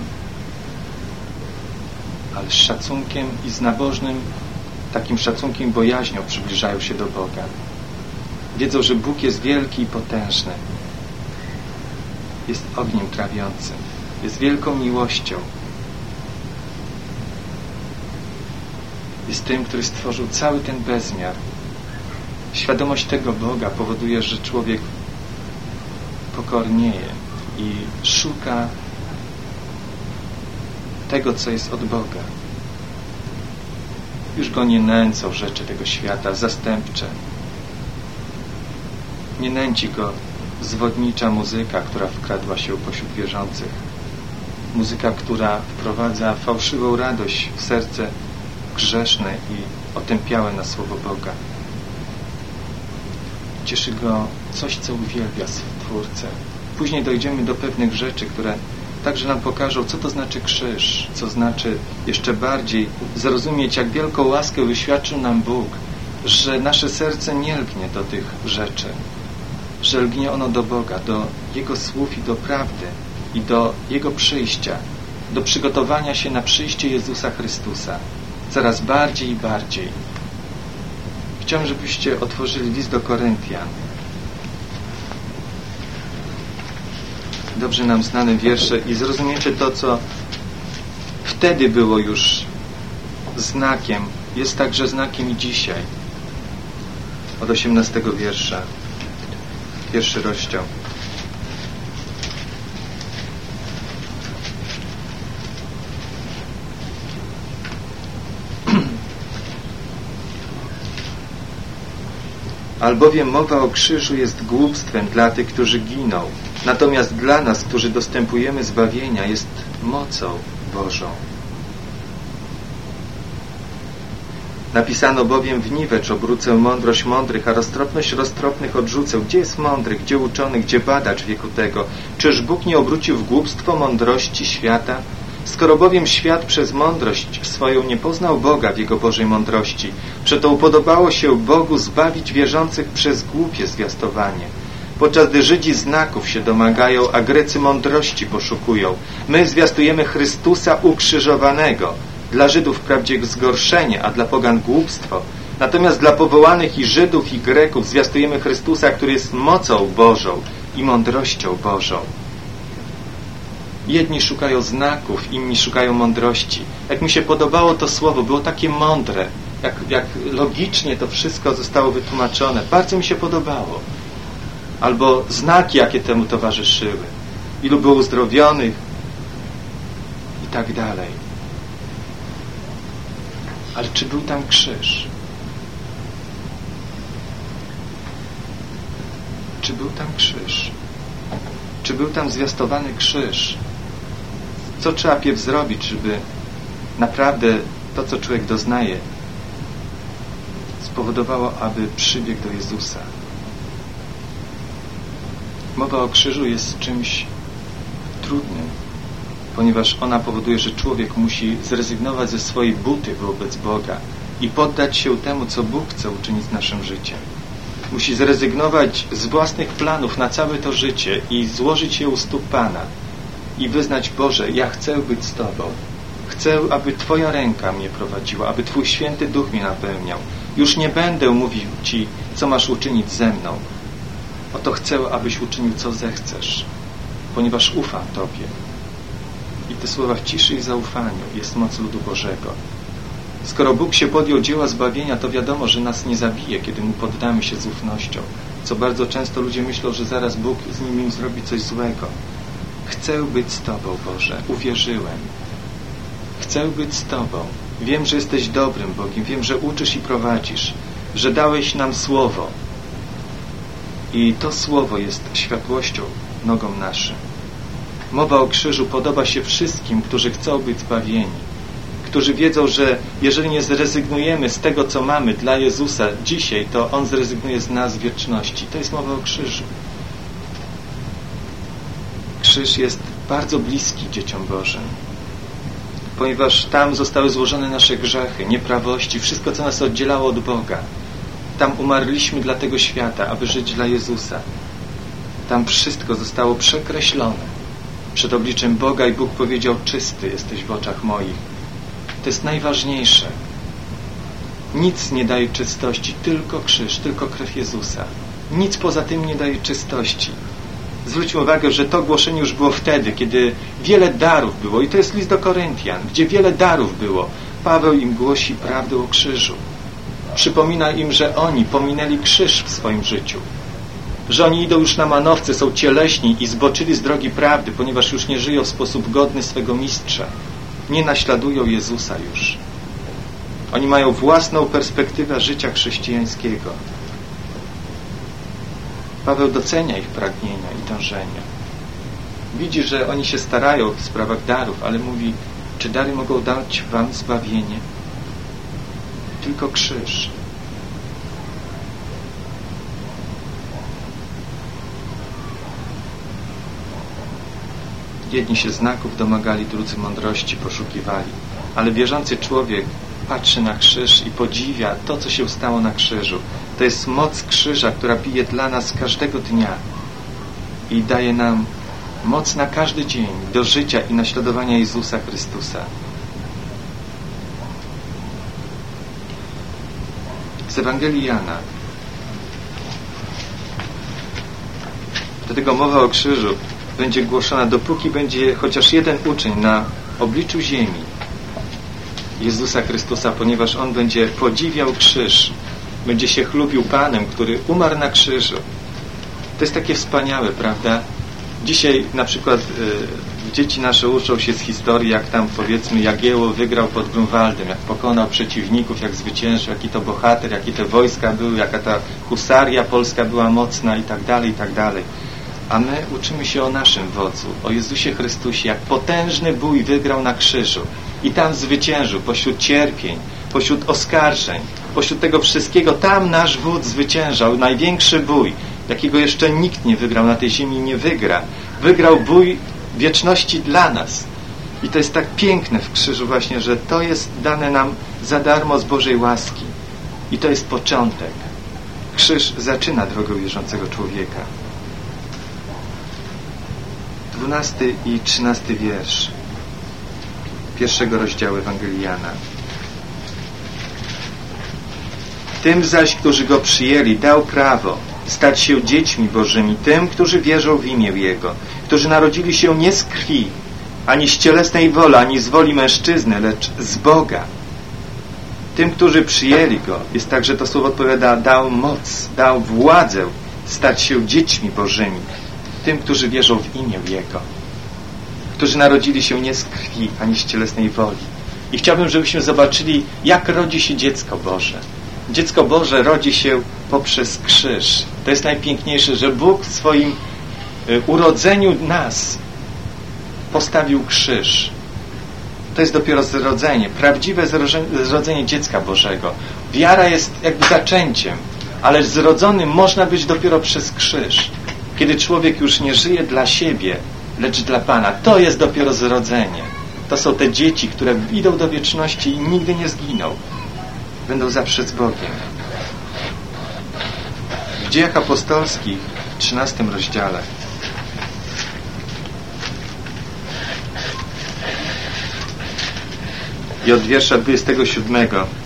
ale z szacunkiem i z nabożnym, takim szacunkiem i bojaźnią przybliżają się do Boga. Wiedzą, że Bóg jest wielki i potężny. Jest ogniem trawiącym. Jest wielką miłością. Jest tym, który stworzył cały ten bezmiar. Świadomość tego Boga powoduje, że człowiek pokornieje i szuka tego, co jest od Boga. Już go nie nęcą rzeczy tego świata, zastępcze. Nie nęci go zwodnicza muzyka, która wkradła się pośród wierzących. Muzyka, która wprowadza fałszywą radość w serce grzeszne i otępiałe na słowo Boga. Cieszy go coś, co uwielbia Stwórcę. Później dojdziemy do pewnych rzeczy, które także nam pokażą, co to znaczy krzyż, co znaczy jeszcze bardziej zrozumieć, jak wielką łaskę wyświadczył nam Bóg, że nasze serce nie lgnie do tych rzeczy, że lgnie ono do Boga, do Jego słów i do prawdy i do Jego przyjścia, do przygotowania się na przyjście Jezusa Chrystusa. Coraz bardziej i bardziej. Chciałem, żebyście otworzyli list do Koryntian. Dobrze nam znane wiersze i zrozumiecie to, co wtedy było już znakiem, jest także znakiem i dzisiaj. Od 18 wiersza. Pierwszy rozdział. Albowiem mowa o krzyżu jest głupstwem dla tych, którzy giną. Natomiast dla nas, którzy dostępujemy zbawienia, jest mocą Bożą. Napisano bowiem: w niwecz obrócę mądrość mądrych, a roztropność roztropnych odrzucę. Gdzie jest mądry, gdzie uczony, gdzie badacz wieku tego? Czyż Bóg nie obrócił w głupstwo mądrości świata? Skoro bowiem świat przez mądrość swoją nie poznał Boga w Jego Bożej mądrości, przeto upodobało się Bogu zbawić wierzących przez głupie zwiastowanie. Podczas gdy Żydzi znaków się domagają, a Grecy mądrości poszukują. My zwiastujemy Chrystusa ukrzyżowanego. Dla Żydów wprawdzie zgorszenie, a dla pogan głupstwo. Natomiast dla powołanych i Żydów, i Greków zwiastujemy Chrystusa, który jest mocą Bożą i mądrością Bożą. Jedni szukają znaków, inni szukają mądrości. Jak mi się podobało to słowo, było takie mądre, jak logicznie to wszystko zostało wytłumaczone. Bardzo mi się podobało. Albo znaki, jakie temu towarzyszyły. Ilu było uzdrowionych i tak dalej. Ale czy był tam krzyż? Czy był tam krzyż? Czy był tam zwiastowany krzyż? Co trzeba pierw zrobić, żeby naprawdę to, co człowiek doznaje, spowodowało, aby przybiegł do Jezusa? Mowa o krzyżu jest czymś trudnym, ponieważ ona powoduje, że człowiek musi zrezygnować ze swojej buty wobec Boga i poddać się temu, co Bóg chce uczynić z naszym życiem. Musi zrezygnować z własnych planów na całe to życie i złożyć je u stóp Pana i wyznać: Boże, ja chcę być z Tobą. Chcę, aby Twoja ręka mnie prowadziła, aby Twój Święty Duch mnie napełniał. Już nie będę mówił Ci, co masz uczynić ze mną. Oto chcę, abyś uczynił, co zechcesz, ponieważ ufam Tobie. I te słowa w ciszy i zaufaniu jest moc ludu Bożego. Skoro Bóg się podjął dzieła zbawienia, to wiadomo, że nas nie zabije, kiedy Mu poddamy się z ufnością. Co bardzo często ludzie myślą, że zaraz Bóg z nimi zrobi coś złego. Chcę być z Tobą, Boże. Uwierzyłem. Chcę być z Tobą. Wiem, że jesteś dobrym Bogiem. Wiem, że uczysz i prowadzisz. Że dałeś nam Słowo. I to Słowo jest światłością nogom naszym. Mowa o krzyżu podoba się wszystkim, którzy chcą być zbawieni. Którzy wiedzą, że jeżeli nie zrezygnujemy z tego, co mamy dla Jezusa dzisiaj, to On zrezygnuje z nas w wieczności. To jest mowa o krzyżu. Krzyż jest bardzo bliski dzieciom Bożym, ponieważ tam zostały złożone nasze grzechy, nieprawości, wszystko, co nas oddzielało od Boga. Tam umarliśmy dla tego świata, aby żyć dla Jezusa. Tam wszystko zostało przekreślone przed obliczem Boga i Bóg powiedział: czysty jesteś w oczach moich. To jest najważniejsze. Nic nie daje czystości, tylko krzyż, tylko krew Jezusa. Nic poza tym nie daje czystości. Zwróćmy uwagę, że to głoszenie już było wtedy, kiedy wiele darów było. I to jest list do Koryntian, gdzie wiele darów było. Paweł im głosi prawdę o krzyżu. Przypomina im, że oni pominęli krzyż w swoim życiu. Że oni idą już na manowce, są cieleśni i zboczyli z drogi prawdy, ponieważ już nie żyją w sposób godny swego mistrza. Nie naśladują Jezusa już. Oni mają własną perspektywę życia chrześcijańskiego. Paweł docenia ich pragnienia i dążenia. Widzi, że oni się starają w sprawach darów, ale mówi: czy dary mogą dać wam zbawienie? Tylko krzyż. Jedni się znaków domagali, drudzy mądrości poszukiwali. Ale wierzący człowiek patrzy na krzyż i podziwia to, co się stało na krzyżu. To jest moc krzyża, która bije dla nas każdego dnia i daje nam moc na każdy dzień do życia i naśladowania Jezusa Chrystusa. Z Ewangelii Jana. Dlatego mowa o krzyżu będzie głoszona, dopóki będzie chociaż jeden uczeń na obliczu ziemi Jezusa Chrystusa, ponieważ On będzie podziwiał krzyż, będzie się chlubił Panem, który umarł na krzyżu. To jest takie wspaniałe, prawda? Dzisiaj na przykład dzieci nasze uczą się z historii, jak tam, powiedzmy, Jagiełło wygrał pod Grunwaldem, jak pokonał przeciwników, jak zwyciężył, jaki to bohater, jakie te wojska były, jaka ta husaria polska była mocna i tak dalej, i tak dalej. A my uczymy się o naszym wodzu, o Jezusie Chrystusie, jak potężny bój wygrał na krzyżu i tam zwyciężył pośród cierpień, pośród oskarżeń, pośród tego wszystkiego. Tam nasz wódz zwyciężał największy bój, jakiego jeszcze nikt nie wygrał na tej ziemi i nie wygra. Wygrał bój wieczności dla nas. I to jest tak piękne w krzyżu właśnie, że to jest dane nam za darmo z Bożej łaski. I to jest początek. Krzyż zaczyna drogę wierzącego człowieka. 12 i 13 wiersz pierwszego rozdziału Ewangelii Jana. Tym zaś, którzy Go przyjęli, dał prawo stać się dziećmi Bożymi, tym, którzy wierzą w imię Jego, którzy narodzili się nie z krwi, ani z cielesnej woli, ani z woli mężczyzny, lecz z Boga. Tym, którzy przyjęli Go, jest tak, że to słowo odpowiada, dał moc, dał władzę stać się dziećmi Bożymi, tym, którzy wierzą w imię Jego, którzy narodzili się nie z krwi, ani z cielesnej woli. I chciałbym, żebyśmy zobaczyli, jak rodzi się dziecko Boże. Dziecko Boże rodzi się poprzez krzyż. To jest najpiękniejsze, że Bóg w swoim urodzeniu nas postawił krzyż. To jest dopiero zrodzenie, prawdziwe zrodzenie dziecka Bożego. Wiara jest jakby zaczęciem, ale zrodzonym można być dopiero przez krzyż. Kiedy człowiek już nie żyje dla siebie, lecz dla Pana. To jest dopiero zrodzenie. To są te dzieci, które idą do wieczności i nigdy nie zginą. Będą zawsze z Bogiem. w Dziejach Apostolskich, w 13 rozdziale. I od wiersza 27.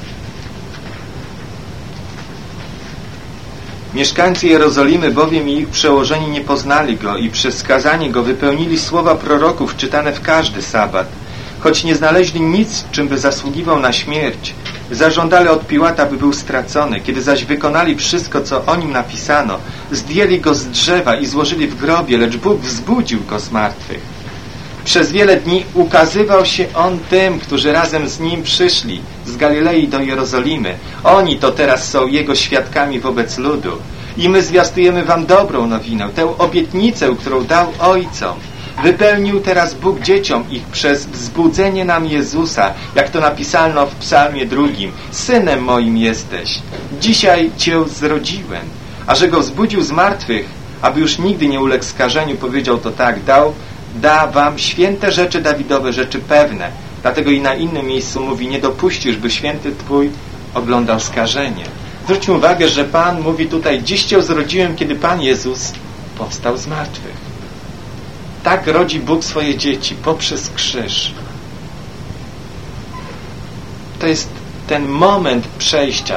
Mieszkańcy Jerozolimy bowiem i ich przełożeni nie poznali Go i przez skazanie Go wypełnili słowa proroków czytane w każdy sabat. Choć nie znaleźli nic, czym by zasługiwał na śmierć, zażądali od Piłata, by był stracony. Kiedy zaś wykonali wszystko, co o nim napisano, zdjęli Go z drzewa i złożyli w grobie, lecz Bóg wzbudził Go z martwych. Przez wiele dni ukazywał się On tym, którzy razem z Nim przyszli z Galilei do Jerozolimy. Oni to teraz są Jego świadkami wobec ludu. I my zwiastujemy wam dobrą nowinę, tę obietnicę, którą dał ojcom. Wypełnił teraz Bóg dzieciom ich przez wzbudzenie nam Jezusa, jak to napisano w psalmie 2. Synem moim jesteś, dzisiaj Cię zrodziłem. A że Go wzbudził z martwych, aby już nigdy nie uległ skażeniu, powiedział to tak, da wam święte rzeczy Dawidowe, rzeczy pewne. Dlatego i na innym miejscu mówi, nie dopuścisz, by święty Twój oglądał skażenie. Zwróćmy uwagę, że Pan mówi tutaj, dziś Cię zrodziłem, kiedy Pan Jezus powstał z martwych. Tak rodzi Bóg swoje dzieci, poprzez krzyż. To jest ten moment przejścia,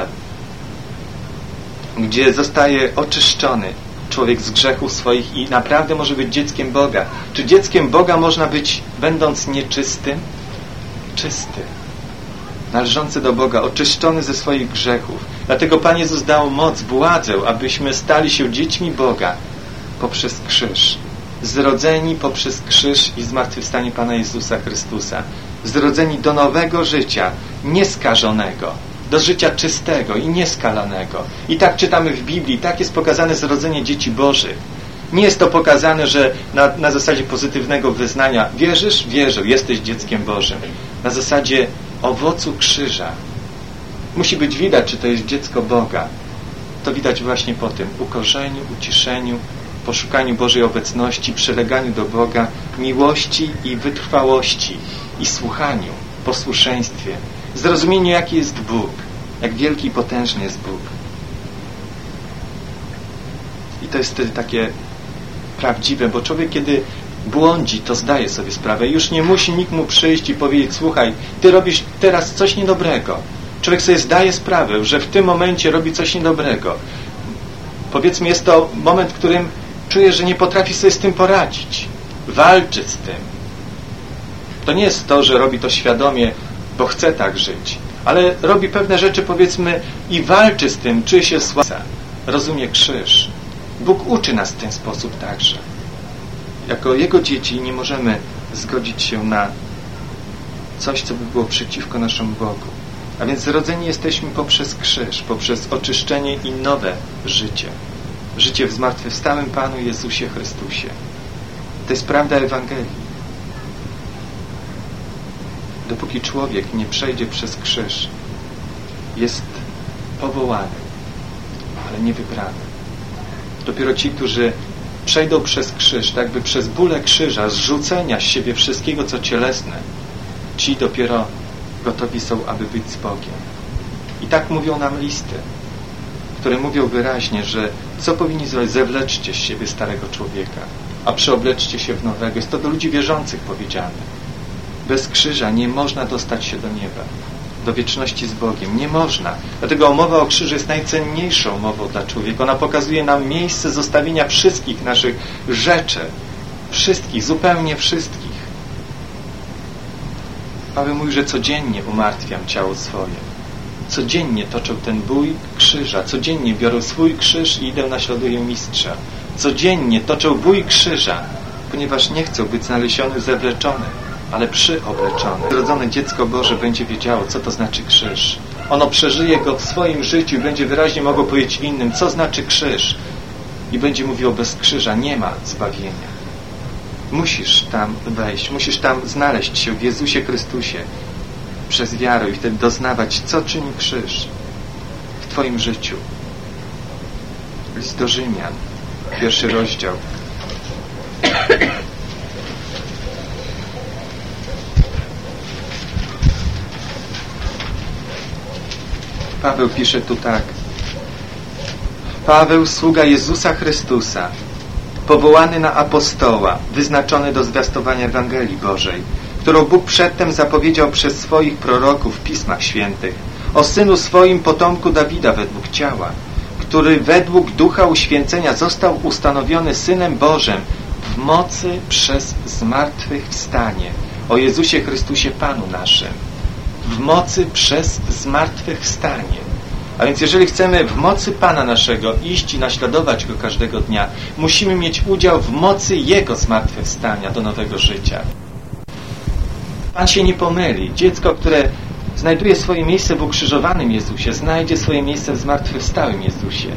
gdzie zostaje oczyszczony człowiek z grzechów swoich i naprawdę może być dzieckiem Boga. Czy dzieckiem Boga można być, będąc nieczystym? Czysty, należący do Boga, oczyszczony ze swoich grzechów. Dlatego Pan Jezus dał moc, władzę, abyśmy stali się dziećmi Boga poprzez krzyż. Zrodzeni poprzez krzyż i zmartwychwstanie Pana Jezusa Chrystusa. Zrodzeni do nowego życia, nieskażonego, do życia czystego i nieskalanego. I tak czytamy w Biblii, tak jest pokazane zrodzenie dzieci Bożych. Nie jest to pokazane, że na zasadzie pozytywnego wyznania wierzysz? Wierzę, jesteś dzieckiem Bożym. Na zasadzie owocu krzyża. Musi być widać, czy to jest dziecko Boga. To widać właśnie po tym ukorzeniu, uciszeniu, poszukaniu Bożej obecności, przyleganiu do Boga, miłości i wytrwałości i słuchaniu, posłuszeństwie, zrozumieniu, jaki jest Bóg, jak wielki i potężny jest Bóg. I to jest wtedy takie prawdziwe, bo człowiek, kiedy błądzi, to zdaje sobie sprawę. Już nie musi nikt mu przyjść i powiedzieć, słuchaj, ty robisz teraz coś niedobrego. Człowiek sobie zdaje sprawę, że w tym momencie robi coś niedobrego. Powiedzmy, jest to moment, w którym czuje, że nie potrafi sobie z tym poradzić. Walczy z tym. To nie jest to, że robi to świadomie, bo chce tak żyć. Ale robi pewne rzeczy, powiedzmy, i walczy z tym, czuje się słaby. Rozumie krzyż. Bóg uczy nas w ten sposób także. Jako Jego dzieci nie możemy zgodzić się na coś, co by było przeciwko naszemu Bogu. A więc zrodzeni jesteśmy poprzez krzyż, poprzez oczyszczenie i nowe życie. Życie w zmartwychwstałym Panu Jezusie Chrystusie. To jest prawda Ewangelii. Dopóki człowiek nie przejdzie przez krzyż, jest powołany, ale nie wybrany. Dopiero ci, którzy przejdą przez krzyż, tak by przez bóle krzyża, zrzucenia z siebie wszystkiego, co cielesne, ci dopiero gotowi są, aby być z Bogiem. I tak mówią nam listy, które mówią wyraźnie, że co powinni zrobić? Zewleczcie z siebie starego człowieka, a przeobleczcie się w nowego. Jest to do ludzi wierzących powiedziane. Bez krzyża nie można dostać się do nieba, do wieczności z Bogiem. Nie można. Dlatego mowa o krzyżu jest najcenniejszą mową dla człowieka. Ona pokazuje nam miejsce zostawienia wszystkich naszych rzeczy. Wszystkich, zupełnie wszystkich. Paweł mówi, że codziennie umartwiam ciało swoje. Codziennie toczę ten bój krzyża. Codziennie biorę swój krzyż i idę naśladuję mistrza. Codziennie toczę bój krzyża, ponieważ nie chcę być znaleziony zewleczony, ale przyobleczony. Zrodzone dziecko Boże będzie wiedziało, co to znaczy krzyż. Ono przeżyje go w swoim życiu i będzie wyraźnie mogło powiedzieć innym, co znaczy krzyż. I będzie mówiło, bez krzyża nie ma zbawienia. Musisz tam wejść, musisz tam znaleźć się w Jezusie Chrystusie przez wiarę i wtedy doznawać, co czyni krzyż w Twoim życiu. List do Rzymian, 1 rozdział. Paweł pisze tu tak. Paweł, sługa Jezusa Chrystusa, powołany na apostoła, wyznaczony do zwiastowania Ewangelii Bożej, którą Bóg przedtem zapowiedział przez swoich proroków w Pismach Świętych, o Synu swoim, potomku Dawida według ciała, który według Ducha Uświęcenia został ustanowiony Synem Bożym w mocy przez zmartwychwstanie, o Jezusie Chrystusie Panu naszym, w mocy przez zmartwychwstanie. A więc jeżeli chcemy w mocy Pana naszego iść i naśladować Go każdego dnia, musimy mieć udział w mocy Jego zmartwychwstania do nowego życia. Pan się nie pomyli. Dziecko, które znajduje swoje miejsce w ukrzyżowanym Jezusie, znajdzie swoje miejsce w zmartwychwstałym Jezusie.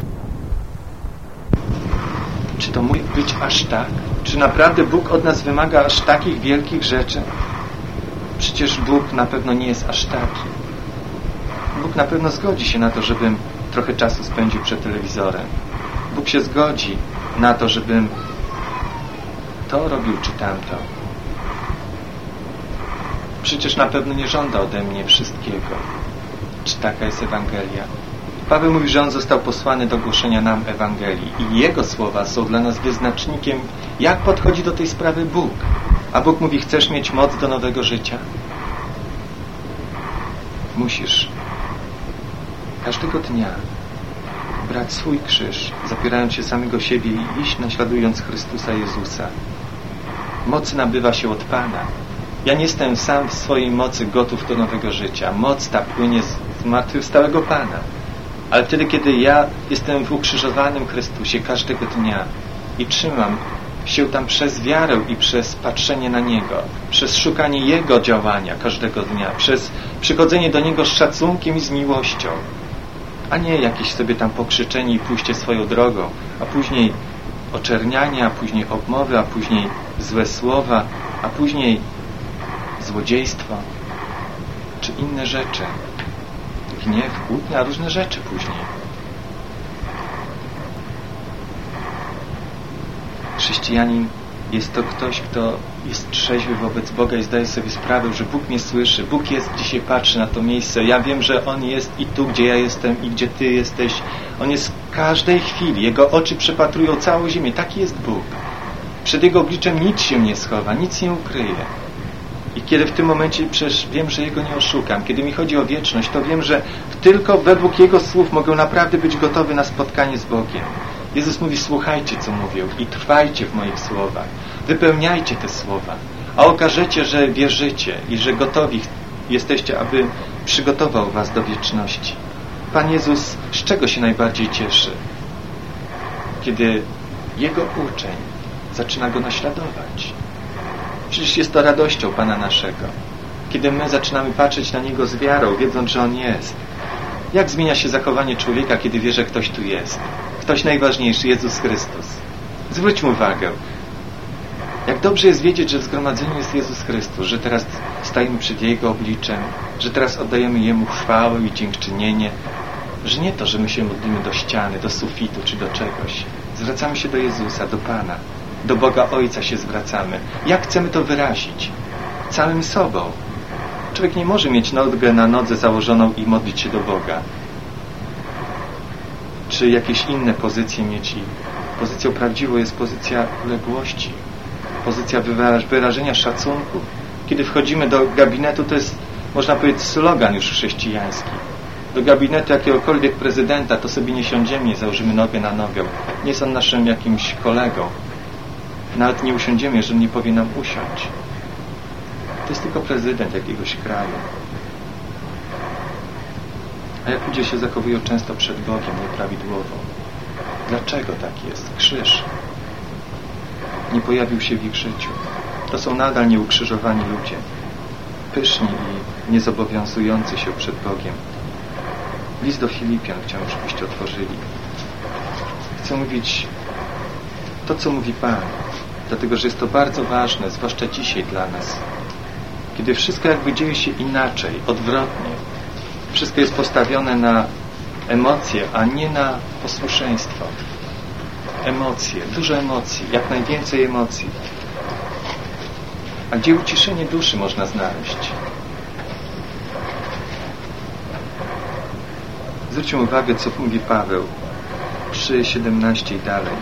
Czy to mógł być aż tak? Czy naprawdę Bóg od nas wymaga aż takich wielkich rzeczy? Przecież Bóg na pewno nie jest aż taki. Bóg na pewno zgodzi się na to, żebym trochę czasu spędził przed telewizorem. Bóg się zgodzi na to, żebym to robił czy tamto. Przecież na pewno nie żąda ode mnie wszystkiego. Czy taka jest Ewangelia? Paweł mówi, że on został posłany do głoszenia nam Ewangelii i jego słowa są dla nas wyznacznikiem, jak podchodzi do tej sprawy Bóg. A Bóg mówi, chcesz mieć moc do nowego życia? Musisz każdego dnia brać swój krzyż, zapierając się samego siebie i iść naśladując Chrystusa Jezusa. Moc nabywa się od Pana. Ja nie jestem sam w swojej mocy gotów do nowego życia. Moc ta płynie z zmartwychwstałego Pana. Ale wtedy, kiedy ja jestem w ukrzyżowanym Chrystusie każdego dnia i trzymam się tam przez wiarę i przez patrzenie na Niego, przez szukanie Jego działania każdego dnia, przez przychodzenie do Niego z szacunkiem i z miłością, a nie jakieś sobie tam pokrzyczenie i pójście swoją drogą, a później oczernianie, a później obmowy, a później złe słowa, a później złodziejstwo, czy inne rzeczy, gniew, kłótnia, a różne rzeczy później. Chrześcijanin jest to ktoś, kto jest trzeźwy wobec Boga i zdaje sobie sprawę, że Bóg mnie słyszy. Bóg jest, dzisiaj patrzy na to miejsce. Ja wiem, że On jest i tu, gdzie ja jestem i gdzie Ty jesteś. On jest w każdej chwili. Jego oczy przepatrują całą ziemię. Taki jest Bóg. Przed Jego obliczem nic się nie schowa, nic nie ukryje. I kiedy w tym momencie przecież wiem, że Jego nie oszukam, kiedy mi chodzi o wieczność, to wiem, że tylko według Jego słów mogę naprawdę być gotowy na spotkanie z Bogiem. Jezus mówi, słuchajcie, co mówię i trwajcie w moich słowach. Wypełniajcie te słowa, a okażecie, że wierzycie i że gotowi jesteście, aby przygotował was do wieczności. Pan Jezus z czego się najbardziej cieszy? Kiedy Jego uczeń zaczyna Go naśladować. Przecież jest to radością Pana naszego. Kiedy my zaczynamy patrzeć na Niego z wiarą, wiedząc, że On jest. Jak zmienia się zachowanie człowieka, kiedy wie, że ktoś tu jest? Ktoś najważniejszy, Jezus Chrystus. Zwróćmy uwagę. Jak dobrze jest wiedzieć, że w zgromadzeniu jest Jezus Chrystus, że teraz stajemy przed Jego obliczem, że teraz oddajemy Jemu chwałę i dziękczynienie, że nie to, że my się modlimy do ściany, do sufitu czy do czegoś. Zwracamy się do Jezusa, do Pana, do Boga Ojca się zwracamy. Jak chcemy to wyrazić? Całym sobą. Człowiek nie może mieć nogę na nodze założoną i modlić się do Boga. Czy jakieś inne pozycje mieć. Pozycją prawdziwą jest pozycja uległości. Pozycja wyrażenia szacunku. Kiedy wchodzimy do gabinetu, to jest, można powiedzieć, slogan już chrześcijański. Do gabinetu jakiegokolwiek prezydenta to sobie nie siądziemy, nie założymy nogę na nogę. Nie jest on naszym jakimś kolegą. Nawet nie usiądziemy, jeżeli nie powie nam usiąść. To jest tylko prezydent jakiegoś kraju. A jak ludzie się zachowują często przed Bogiem nieprawidłowo. Dlaczego tak jest? Krzyż nie pojawił się w ich życiu. To są nadal nieukrzyżowani ludzie. Pyszni i niezobowiązujący się przed Bogiem. List do Filipian chciałem, żebyście otworzyli. Chcę mówić to, co mówi Pan. Dlatego, że jest to bardzo ważne, zwłaszcza dzisiaj dla nas. Kiedy wszystko jakby dzieje się inaczej, odwrotnie. Wszystko jest postawione na emocje, a nie na posłuszeństwo. Emocje, dużo emocji, jak najwięcej emocji. A gdzie uciszenie duszy można znaleźć? Zwróćmy uwagę, co mówi Paweł. 3:17 i dalej.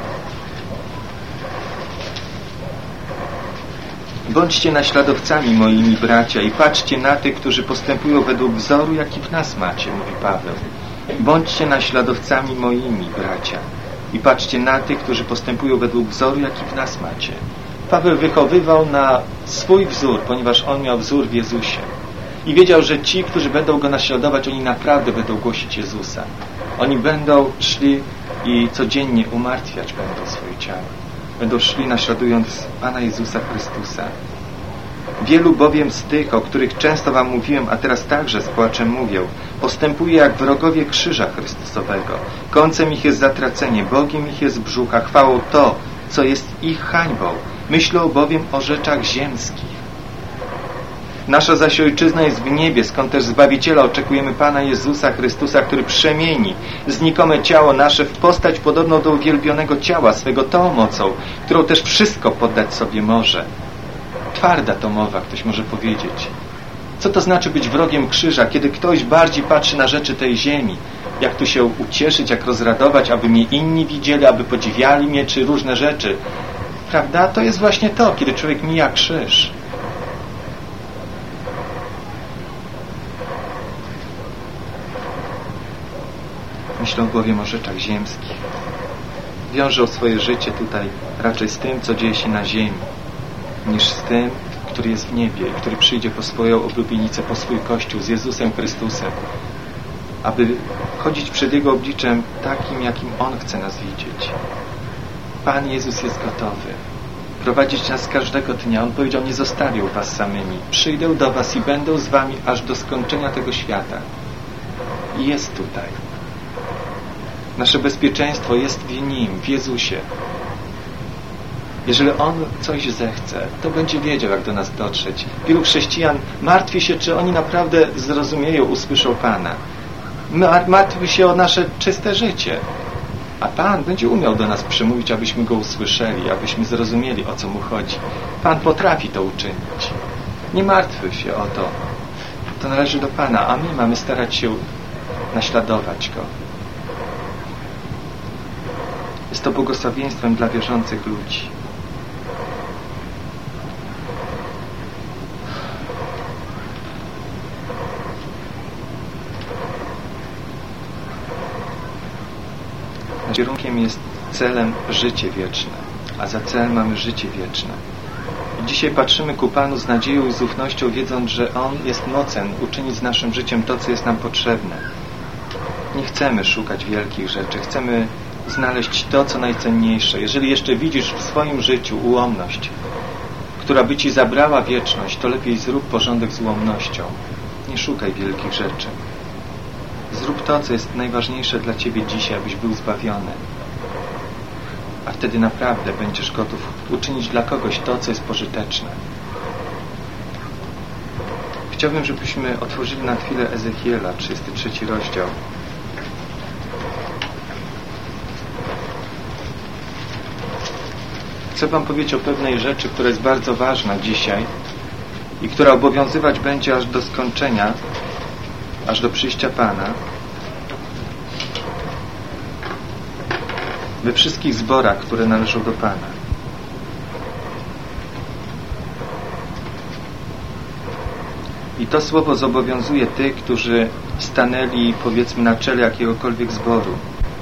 Bądźcie naśladowcami moimi, bracia, i patrzcie na tych, którzy postępują według wzoru, jaki w nas macie, mówi Paweł. Bądźcie naśladowcami moimi, bracia, i patrzcie na tych, którzy postępują według wzoru, jaki w nas macie. Paweł wychowywał na swój wzór, ponieważ on miał wzór w Jezusie. I wiedział, że ci, którzy będą Go naśladować, oni naprawdę będą głosić Jezusa. Oni będą szli i codziennie umartwiać będą swoje ciało. Będą szli naśladując Pana Jezusa Chrystusa. Wielu bowiem z tych, o których często wam mówiłem, a teraz także z płaczem mówię, postępuje jak wrogowie krzyża Chrystusowego. Końcem ich jest zatracenie, Bogiem ich jest brzucha, chwałą to, co jest ich hańbą. Myślą bowiem o rzeczach ziemskich. Nasza zaś ojczyzna jest w niebie, skąd też Zbawiciela oczekujemy Pana Jezusa Chrystusa, który przemieni znikome ciało nasze w postać podobną do uwielbionego ciała swego tą mocą, którą też wszystko poddać sobie może. Twarda to mowa, ktoś może powiedzieć. Co to znaczy być wrogiem krzyża, kiedy ktoś bardziej patrzy na rzeczy tej ziemi? Jak tu się ucieszyć, jak rozradować, aby mnie inni widzieli, aby podziwiali mnie, czy różne rzeczy. Prawda? To jest właśnie to, kiedy człowiek mija krzyż. Myślą bowiem o rzeczach ziemskich. Wiążą swoje życie tutaj raczej z tym, co dzieje się na ziemi, niż z tym, który jest w niebie i który przyjdzie po swoją oblubienicę, po swój Kościół z Jezusem Chrystusem, aby chodzić przed Jego obliczem takim, jakim On chce nas widzieć. Pan Jezus jest gotowy prowadzić nas każdego dnia. On powiedział, nie zostawię was samymi. Przyjdę do was i będę z wami aż do skończenia tego świata. I jest tutaj. Nasze bezpieczeństwo jest w Nim, w Jezusie. Jeżeli On coś zechce, to będzie wiedział, jak do nas dotrzeć. Wielu chrześcijan martwi się, czy oni naprawdę zrozumieją, usłyszą Pana. Martwi się o nasze czyste życie. A Pan będzie umiał do nas przemówić, abyśmy Go usłyszeli, abyśmy zrozumieli, o co Mu chodzi. Pan potrafi to uczynić. Nie martwmy się o to. To należy do Pana, a my mamy starać się naśladować Go. Jest to błogosławieństwem dla wierzących ludzi. Naszym kierunkiem jest celem życie wieczne, a za cel mamy życie wieczne. I dzisiaj patrzymy ku Panu z nadzieją i z ufnością, wiedząc, że On jest mocen uczynić z naszym życiem to, co jest nam potrzebne. Nie chcemy szukać wielkich rzeczy, chcemy znaleźć to, co najcenniejsze. Jeżeli jeszcze widzisz w swoim życiu ułomność, która by Ci zabrała wieczność, to lepiej zrób porządek z ułomnością. Nie szukaj wielkich rzeczy. Zrób to, co jest najważniejsze dla Ciebie dzisiaj, abyś był zbawiony. A wtedy naprawdę będziesz gotów uczynić dla kogoś to, co jest pożyteczne. Chciałbym, żebyśmy otworzyli na chwilę Ezechiela, 33 rozdział. Chcę Wam powiedzieć o pewnej rzeczy, która jest bardzo ważna dzisiaj i która obowiązywać będzie aż do skończenia, aż do przyjścia Pana. We wszystkich zborach, które należą do Pana. I to słowo zobowiązuje tych, którzy stanęli, powiedzmy, na czele jakiegokolwiek zboru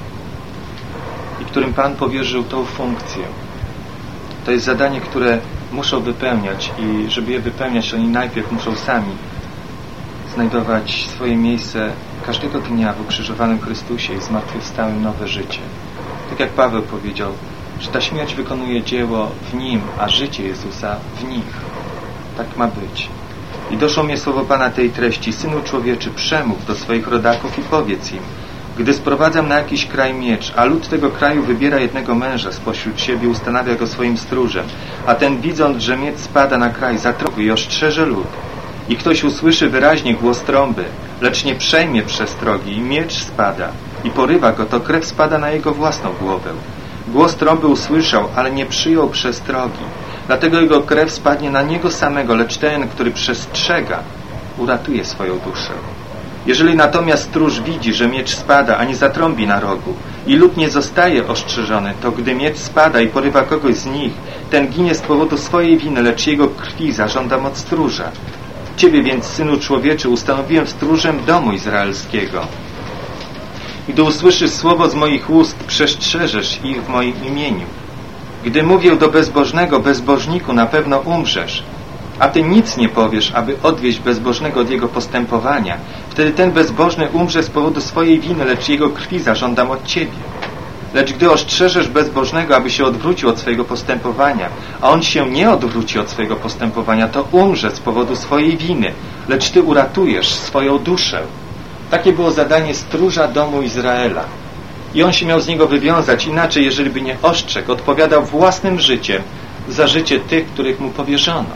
i którym Pan powierzył tą funkcję. To jest zadanie, które muszą wypełniać i żeby je wypełniać, oni najpierw muszą sami znajdować swoje miejsce każdego dnia w ukrzyżowanym Chrystusie i zmartwychwstałym nowe życie. Tak jak Paweł powiedział, że ta śmierć wykonuje dzieło w Nim, a życie Jezusa w nich. Tak ma być. I doszło mnie słowo Pana tej treści: Synu człowieczy, przemów do swoich rodaków i powiedz im, gdy sprowadzam na jakiś kraj miecz, a lud tego kraju wybiera jednego męża spośród siebie, ustanawia go swoim stróżem, a ten, widząc, że miecz spada na kraj, zatrąbi i ostrzeże lud. I ktoś usłyszy wyraźnie głos trąby, lecz nie przejmie przestrogi i miecz spada i porywa go, to krew spada na jego własną głowę. Głos trąby usłyszał, ale nie przyjął przestrogi. Dlatego jego krew spadnie na niego samego, lecz ten, który przestrzega, uratuje swoją duszę. Jeżeli natomiast stróż widzi, że miecz spada, a nie zatrąbi na rogu i lud nie zostaje ostrzeżony, to gdy miecz spada i porywa kogoś z nich, ten ginie z powodu swojej winy, lecz jego krwi zażądam od stróża. Ciebie więc, Synu Człowieczy, ustanowiłem stróżem domu izraelskiego. Gdy usłyszysz słowo z moich ust, przestrzeżesz ich w moim imieniu. Gdy mówię do bezbożnego, bezbożniku, na pewno umrzesz, a ty nic nie powiesz, aby odwieść bezbożnego od jego postępowania. Wtedy ten bezbożny umrze z powodu swojej winy, lecz jego krwi zażądam od ciebie. Lecz gdy ostrzeżesz bezbożnego, aby się odwrócił od swojego postępowania, a on się nie odwróci od swojego postępowania, to umrze z powodu swojej winy, lecz ty uratujesz swoją duszę. Takie było zadanie stróża domu Izraela. I on się miał z niego wywiązać, inaczej, jeżeli by nie ostrzegł, odpowiadał własnym życiem za życie tych, których mu powierzono.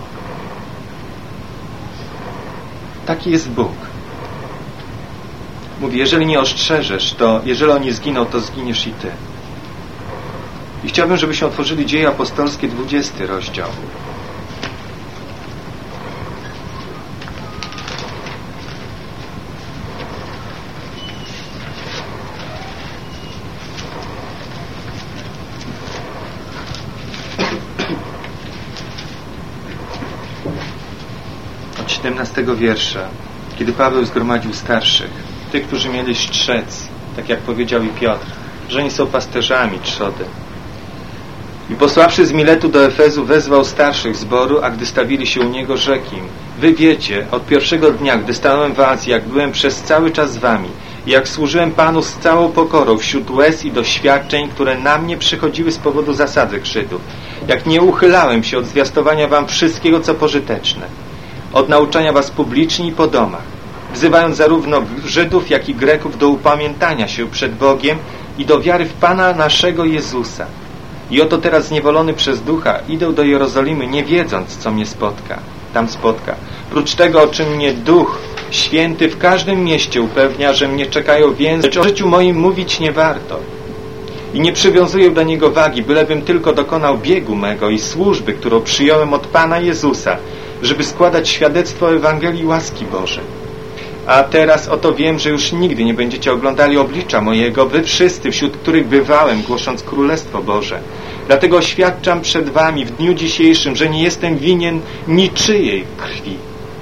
Taki jest Bóg. Mówi, jeżeli nie ostrzeżesz, to jeżeli oni zginą, to zginiesz i ty. I chciałbym, żebyśmy otworzyli Dzieje Apostolskie, 20 rozdział. Od 17 wiersza. Kiedy Paweł zgromadził starszych, tych, którzy mieli strzec, tak jak powiedział i Piotr, że oni są pasterzami trzody. I posławszy z Miletu do Efezu, wezwał starszych zboru, a gdy stawili się u niego, rzekł im: wy wiecie, od pierwszego dnia, gdy stanąłem w Azji, jak byłem przez cały czas z wami i jak służyłem Panu z całą pokorą wśród łez i doświadczeń, które na mnie przychodziły z powodu zasadzek Żydów, jak nie uchylałem się od zwiastowania wam wszystkiego, co pożyteczne, od nauczania was publicznie i po domach, wzywając zarówno Żydów, jak i Greków do upamiętania się przed Bogiem i do wiary w Pana naszego Jezusa. I oto teraz zniewolony przez Ducha idę do Jerozolimy, nie wiedząc, co mnie tam spotka. Prócz tego, o czym mnie Duch Święty w każdym mieście upewnia, że mnie czekają więzy, lecz o życiu moim mówić nie warto. I nie przywiązuję do niego wagi, bylebym tylko dokonał biegu mego i służby, którą przyjąłem od Pana Jezusa, żeby składać świadectwo Ewangelii łaski Bożej. A teraz oto wiem, że już nigdy nie będziecie oglądali oblicza mojego, wy wszyscy, wśród których bywałem, głosząc Królestwo Boże. Dlatego oświadczam przed wami w dniu dzisiejszym, że nie jestem winien niczyjej krwi.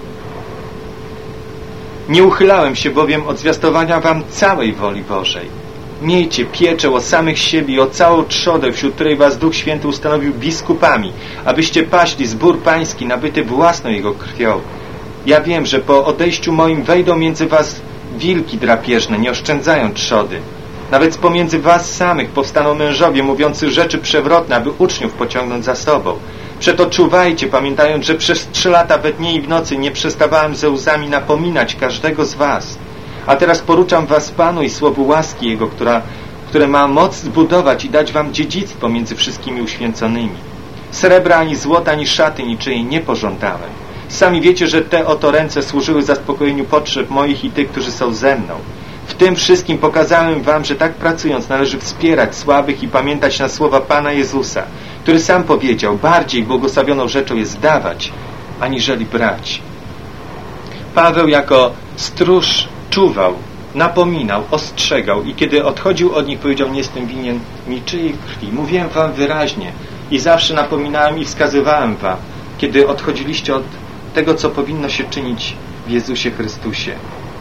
Nie uchylałem się bowiem od zwiastowania wam całej woli Bożej. Miejcie pieczę o samych siebie i o całą trzodę, wśród której was Duch Święty ustanowił biskupami, abyście paśli zbór pański nabyty własną jego krwią. Ja wiem, że po odejściu moim wejdą między was wilki drapieżne, nie oszczędzają trzody. Nawet pomiędzy was samych powstaną mężowie, mówiący rzeczy przewrotne, aby uczniów pociągnąć za sobą. Przeto czuwajcie, pamiętając, że przez 3 lata we dnie i w nocy nie przestawałem ze łzami napominać każdego z was. A teraz poruczam was Panu i słowu łaski Jego, które ma moc zbudować i dać wam dziedzictwo między wszystkimi uświęconymi. Srebra ani złota, ani szaty niczyjej nie pożądałem. Sami wiecie, że te oto ręce służyły zaspokojeniu potrzeb moich i tych, którzy są ze mną. W tym wszystkim pokazałem wam, że tak pracując należy wspierać słabych i pamiętać na słowa Pana Jezusa, który sam powiedział: bardziej błogosławioną rzeczą jest dawać, aniżeli brać. Paweł jako stróż czuwał, napominał, ostrzegał i kiedy odchodził od nich, powiedział: nie jestem winien niczyjej krwi. Mówiłem wam wyraźnie i zawsze napominałem i wskazywałem wam, kiedy odchodziliście od tego, co powinno się czynić w Jezusie Chrystusie.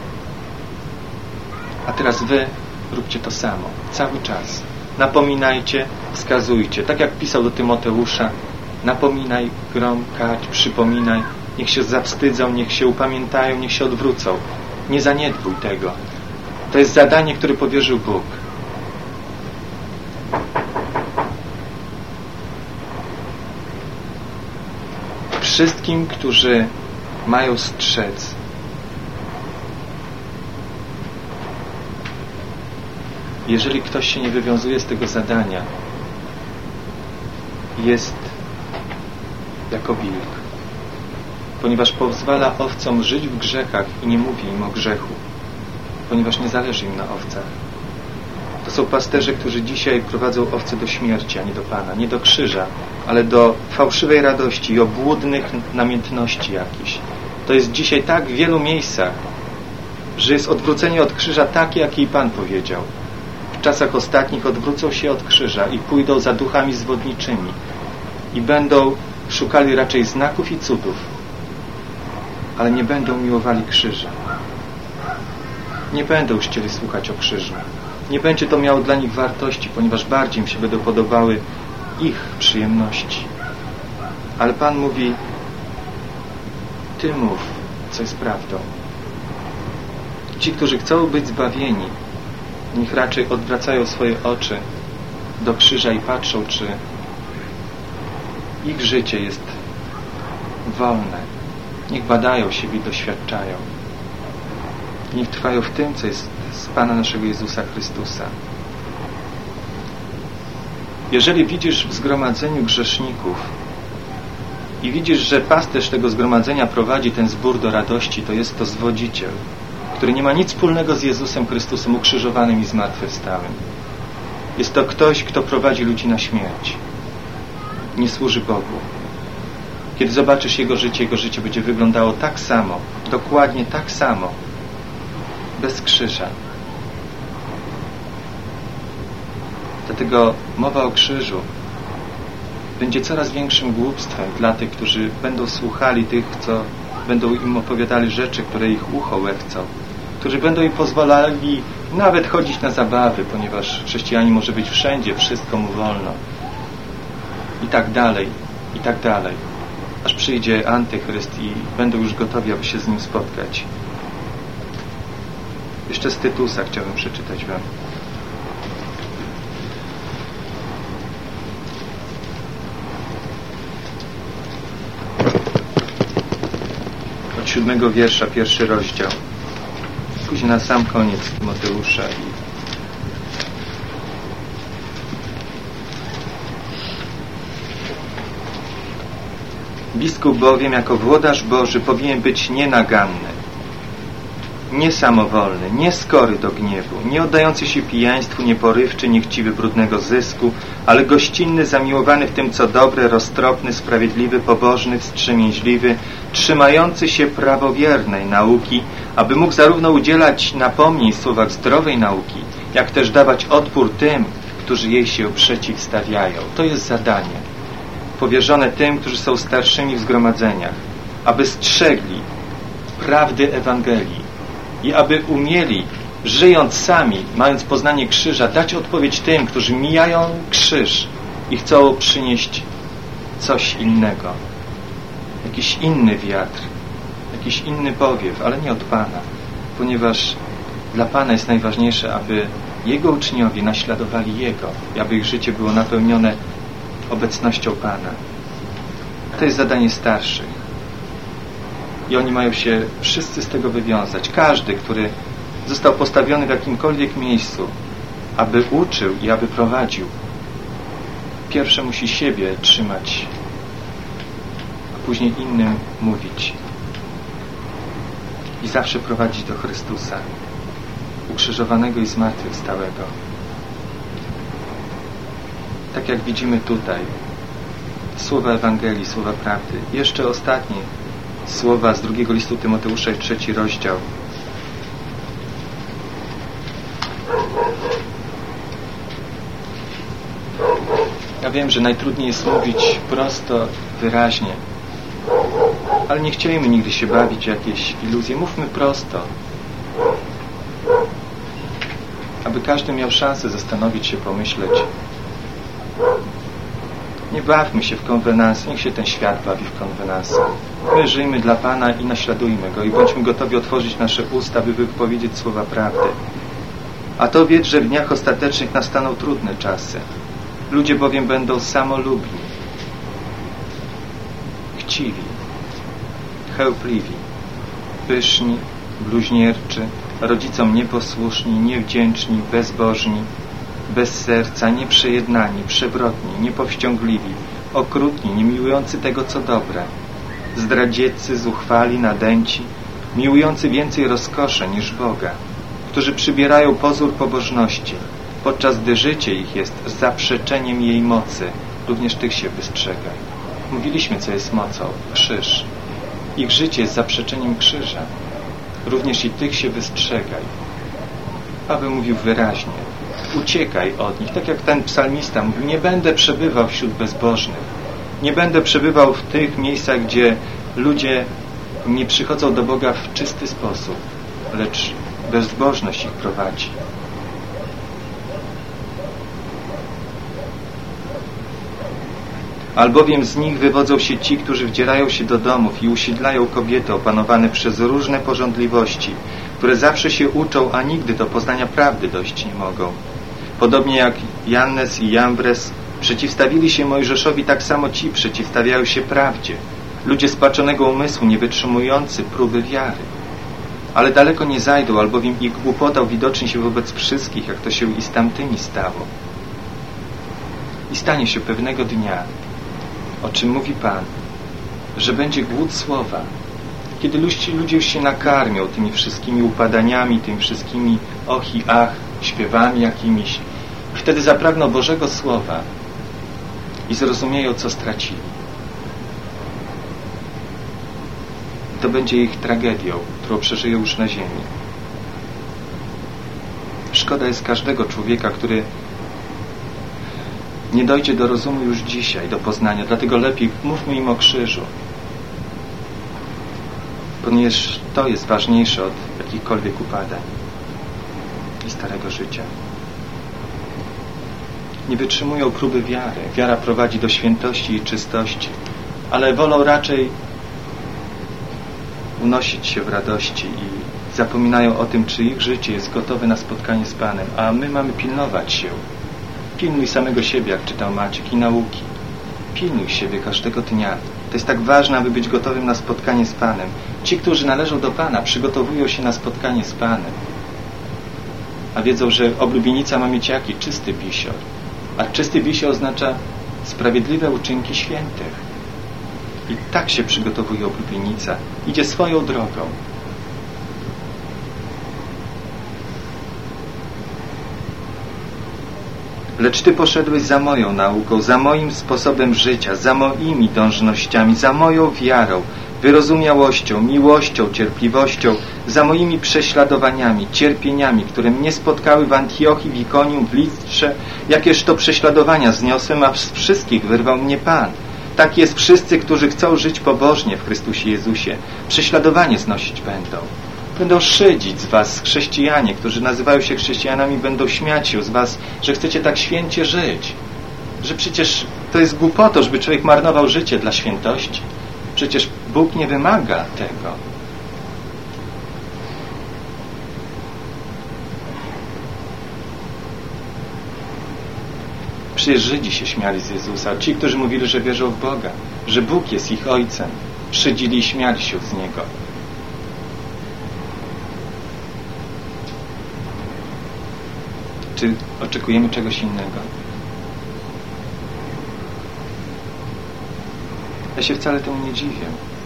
A teraz wy róbcie to samo, cały czas. Napominajcie, wskazujcie. Tak jak pisał do Tymoteusza: napominaj, grom, kać, przypominaj. Niech się zawstydzą, niech się upamiętają, niech się odwrócą. Nie zaniedbuj tego. To jest zadanie, które powierzył Bóg. Wszystkim, którzy mają strzec, jeżeli ktoś się nie wywiązuje z tego zadania, jest jako wilk, ponieważ pozwala owcom żyć w grzechach i nie mówi im o grzechu, ponieważ nie zależy im na owcach. To są pasterze, którzy dzisiaj prowadzą owce do śmierci, a nie do Pana, nie do krzyża, ale do fałszywej radości i obłudnych namiętności jakichś. To jest dzisiaj tak w wielu miejscach, że jest odwrócenie od krzyża takie, jak jej Pan powiedział. W czasach ostatnich odwrócą się od krzyża i pójdą za duchami zwodniczymi i będą szukali raczej znaków i cudów, ale nie będą miłowali krzyża. Nie będą już chcieli słuchać o krzyżu. Nie będzie to miało dla nich wartości, ponieważ bardziej im się będą podobały ich przyjemności. Ale Pan mówi: Ty mów, co jest prawdą. Ci, którzy chcą być zbawieni, niech raczej odwracają swoje oczy do krzyża i patrzą, czy ich życie jest wolne. Niech badają siebie i doświadczają. Niech trwają w tym, co jest z Pana naszego Jezusa Chrystusa. Jeżeli widzisz w zgromadzeniu grzeszników i widzisz, że pasterz tego zgromadzenia prowadzi ten zbór do radości, to jest to zwodziciel, który nie ma nic wspólnego z Jezusem Chrystusem ukrzyżowanym i zmartwychwstałym. Jest to ktoś, kto prowadzi ludzi na śmierć. Nie służy Bogu. Kiedy zobaczysz jego życie będzie wyglądało tak samo, dokładnie tak samo, bez krzyża. Dlatego mowa o krzyżu będzie coraz większym głupstwem dla tych, którzy będą słuchali tych, co będą im opowiadali rzeczy, które ich ucho łechcą, którzy będą im pozwalali nawet chodzić na zabawy, ponieważ chrześcijanin może być wszędzie, wszystko mu wolno. I tak dalej, aż przyjdzie Antychryst i będą już gotowi, aby się z nim spotkać. Jeszcze z Tytusa chciałbym przeczytać wam. Od 7 wiersza, 1 rozdział. Później na sam koniec Tymoteusza. Biskup bowiem jako włodarz Boży powinien być nienaganny, niesamowolny, nieskory do gniewu, nie oddający się pijaństwu, nieporywczy, niechciwy brudnego zysku, ale gościnny, zamiłowany w tym, co dobre, roztropny, sprawiedliwy, pobożny, wstrzemięźliwy, trzymający się prawowiernej nauki, aby mógł zarówno udzielać napomnień w słowach zdrowej nauki, jak też dawać odpór tym, którzy jej się przeciwstawiają. To jest zadanie powierzone tym, którzy są starszymi w zgromadzeniach, aby strzegli prawdy Ewangelii i aby umieli, żyjąc sami, mając poznanie krzyża, dać odpowiedź tym, którzy mijają krzyż i chcą przynieść coś innego. Jakiś inny wiatr, jakiś inny powiew, ale nie od Pana, ponieważ dla Pana jest najważniejsze, aby Jego uczniowie naśladowali Jego i aby ich życie było napełnione obecnością Pana. To jest zadanie starszych. I oni mają się wszyscy z tego wywiązać. Każdy, który został postawiony w jakimkolwiek miejscu, aby uczył i aby prowadził, pierwsze musi siebie trzymać, a później innym mówić. I zawsze prowadzić do Chrystusa, ukrzyżowanego i zmartwychwstałego. Tak jak widzimy tutaj, słowa Ewangelii, słowa prawdy. Jeszcze ostatnie słowa z 2 listu Tymoteusza, 3 rozdział. Ja wiem, że najtrudniej jest mówić prosto, wyraźnie, ale nie chcielibyśmy nigdy się bawić w jakieś iluzje. Mówmy prosto, aby każdy miał szansę zastanowić się, pomyśleć. Nie bawmy się w konwenanse, niech się ten świat bawi w konwenanse. My żyjmy dla Pana i naśladujmy Go i bądźmy gotowi otworzyć nasze usta, by wypowiedzieć słowa prawdy. A to wiedz, że w dniach ostatecznych nastaną trudne czasy. Ludzie bowiem będą samolubni, chciwi, chełpliwi, pyszni, bluźnierczy, rodzicom nieposłuszni, niewdzięczni, bezbożni, bez serca, nieprzejednani, przewrotni, niepowściągliwi, okrutni, niemiłujący tego, co dobre, zdradzieccy, zuchwali, nadęci, miłujący więcej rozkosze niż Boga, którzy przybierają pozór pobożności, podczas gdy życie ich jest zaprzeczeniem jej mocy. Również tych się wystrzegaj. Mówiliśmy, co jest mocą. Krzyż. Ich życie jest zaprzeczeniem krzyża. również i tych się wystrzegaj. Paweł mówił wyraźnie, uciekaj od nich, tak jak ten psalmista mówił, nie będę przebywał wśród bezbożnych, nie będę przebywał w tych miejscach, gdzie ludzie nie przychodzą do Boga w czysty sposób, lecz bezbożność ich prowadzi. Albowiem z nich wywodzą się ci, którzy wdzierają się do domów i usiedlają kobiety opanowane przez różne pożądliwości, które zawsze się uczą, a nigdy do poznania prawdy dojść nie mogą. Podobnie jak Jannes i Jambres przeciwstawili się Mojżeszowi, tak samo ci przeciwstawiają się prawdzie. Ludzie spaczonego umysłu, nie wytrzymujący próby wiary. Ale daleko nie zajdą, albowiem ich głupota uwidocznie się wobec wszystkich, jak to się i z tamtymi stało. I stanie się pewnego dnia, o czym mówi Pan, że będzie głód słowa, kiedy ludzie już się nakarmią tymi wszystkimi upadaniami, tymi wszystkimi och i ach, śpiewami jakimiś. Wtedy zapragną Bożego Słowa i zrozumieją, co stracili. To będzie ich tragedią, którą przeżyją już na ziemi. Szkoda jest każdego człowieka, który nie dojdzie do rozumu już dzisiaj, do poznania. Dlatego lepiej mówmy im o krzyżu. Ponieważ to jest ważniejsze od jakichkolwiek upadań i starego życia. Nie wytrzymują próby wiary. Wiara prowadzi do świętości i czystości, ale wolą raczej unosić się w radości i zapominają o tym, czy ich życie jest gotowe na spotkanie z Panem, a my mamy pilnować się. Pilnuj samego siebie, jak czytał Maciek, i nauki. Pilnuj siebie każdego dnia. To jest tak ważne, aby być gotowym na spotkanie z Panem. Ci, którzy należą do Pana, przygotowują się na spotkanie z Panem. A wiedzą, że oblubienica ma mieć jaki? Czysty bisior. A czysty bisior oznacza sprawiedliwe uczynki świętych. I tak się przygotowuje oblubienica. Idzie swoją drogą. Lecz Ty poszedłeś za moją nauką, za moim sposobem życia, za moimi dążnościami, za moją wiarą, wyrozumiałością, miłością, cierpliwością, za moimi prześladowaniami, cierpieniami, które mnie spotkały w Antiochii, w Ikonium, w Listrze. Jakież to prześladowania zniosłem, a z wszystkich wyrwał mnie Pan. Tak jest wszyscy, którzy chcą żyć pobożnie w Chrystusie Jezusie. Prześladowanie znosić będą. Będą szydzić z was chrześcijanie, którzy nazywają się chrześcijanami, będą śmiać się z was, że chcecie tak święcie żyć. Że przecież to jest głupota, żeby człowiek marnował życie dla świętości. Przecież Bóg nie wymaga tego. Przecież Żydzi się śmiali z Jezusa. Ci, którzy mówili, że wierzą w Boga, że Bóg jest ich Ojcem, szydzili i śmiali się z Niego. Czy oczekujemy czegoś innego? Ja się wcale temu nie dziwię.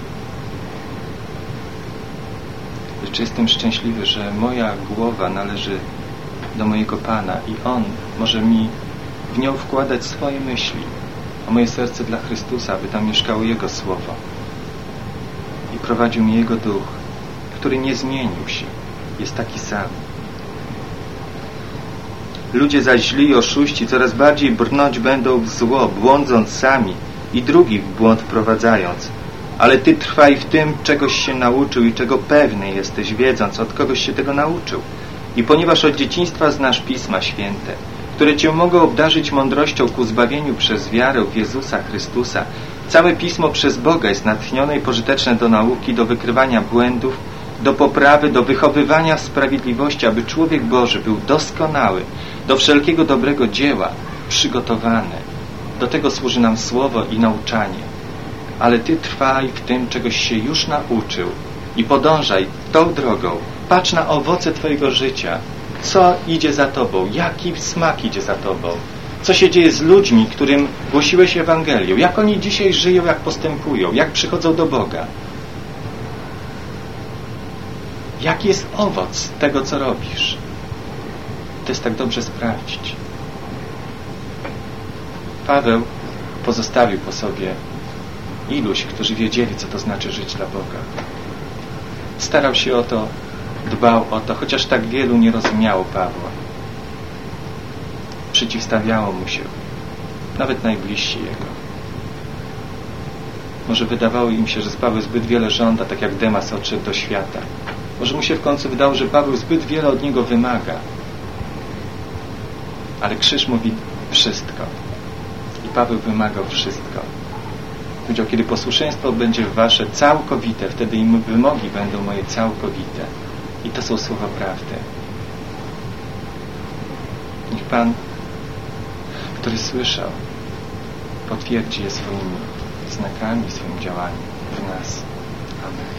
Lecz jestem szczęśliwy, że moja głowa należy do mojego Pana i On może mi w nią wkładać swoje myśli, a moje serce dla Chrystusa, aby tam mieszkało Jego Słowo i prowadził mi Jego Duch, który nie zmienił się, jest taki sam. Ludzie zaś źli i oszuści coraz bardziej brnąć będą w zło, błądząc sami i drugich w błąd wprowadzając. Ale Ty trwaj w tym, czegoś się nauczył i czego pewny jesteś, wiedząc, od kogoś się tego nauczył. I ponieważ od dzieciństwa znasz Pisma Święte, które Cię mogą obdarzyć mądrością ku zbawieniu przez wiarę w Jezusa Chrystusa, całe Pismo przez Boga jest natchnione i pożyteczne do nauki, do wykrywania błędów, do poprawy, do wychowywania sprawiedliwości, aby człowiek Boży był doskonały, do wszelkiego dobrego dzieła przygotowany. Do tego służy nam słowo i nauczanie. Ale Ty trwaj w tym, czegoś się już nauczył i podążaj tą drogą. Patrz na owoce Twojego życia. Co idzie za Tobą? Jaki smak idzie za Tobą? Co się dzieje z ludźmi, którym głosiłeś Ewangelię? Jak oni dzisiaj żyją, jak postępują? Jak przychodzą do Boga? Jaki jest owoc tego, co robisz? To jest tak dobrze sprawdzić. Paweł pozostawił po sobie iluś, którzy wiedzieli, co to znaczy żyć dla Boga. Starał się o to dbał o to, chociaż tak wielu nie rozumiało Pawła. Przeciwstawiało mu się, nawet najbliżsi jego. Może wydawało im się, że Paweł zbyt wiele żąda, tak jak Demas odszedł do świata. Może mu się w końcu wydało, że Paweł zbyt wiele od niego wymaga. Ale krzyż mówi wszystko. I Paweł wymagał wszystko. Powiedział, kiedy posłuszeństwo będzie wasze całkowite, wtedy i wymogi będą moje całkowite. I to są słowa prawdy. Niech Pan, który słyszał, potwierdzi je swoimi znakami, swoim działaniem w nas. Amen.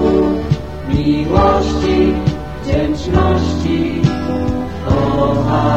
Miłości, wdzięczności, o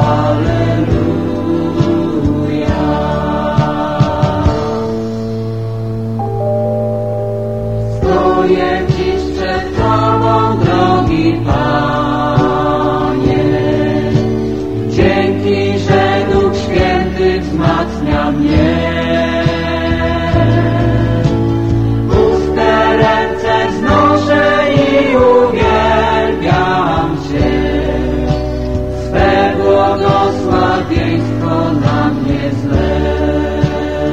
błogosławieństwo na mnie zlew.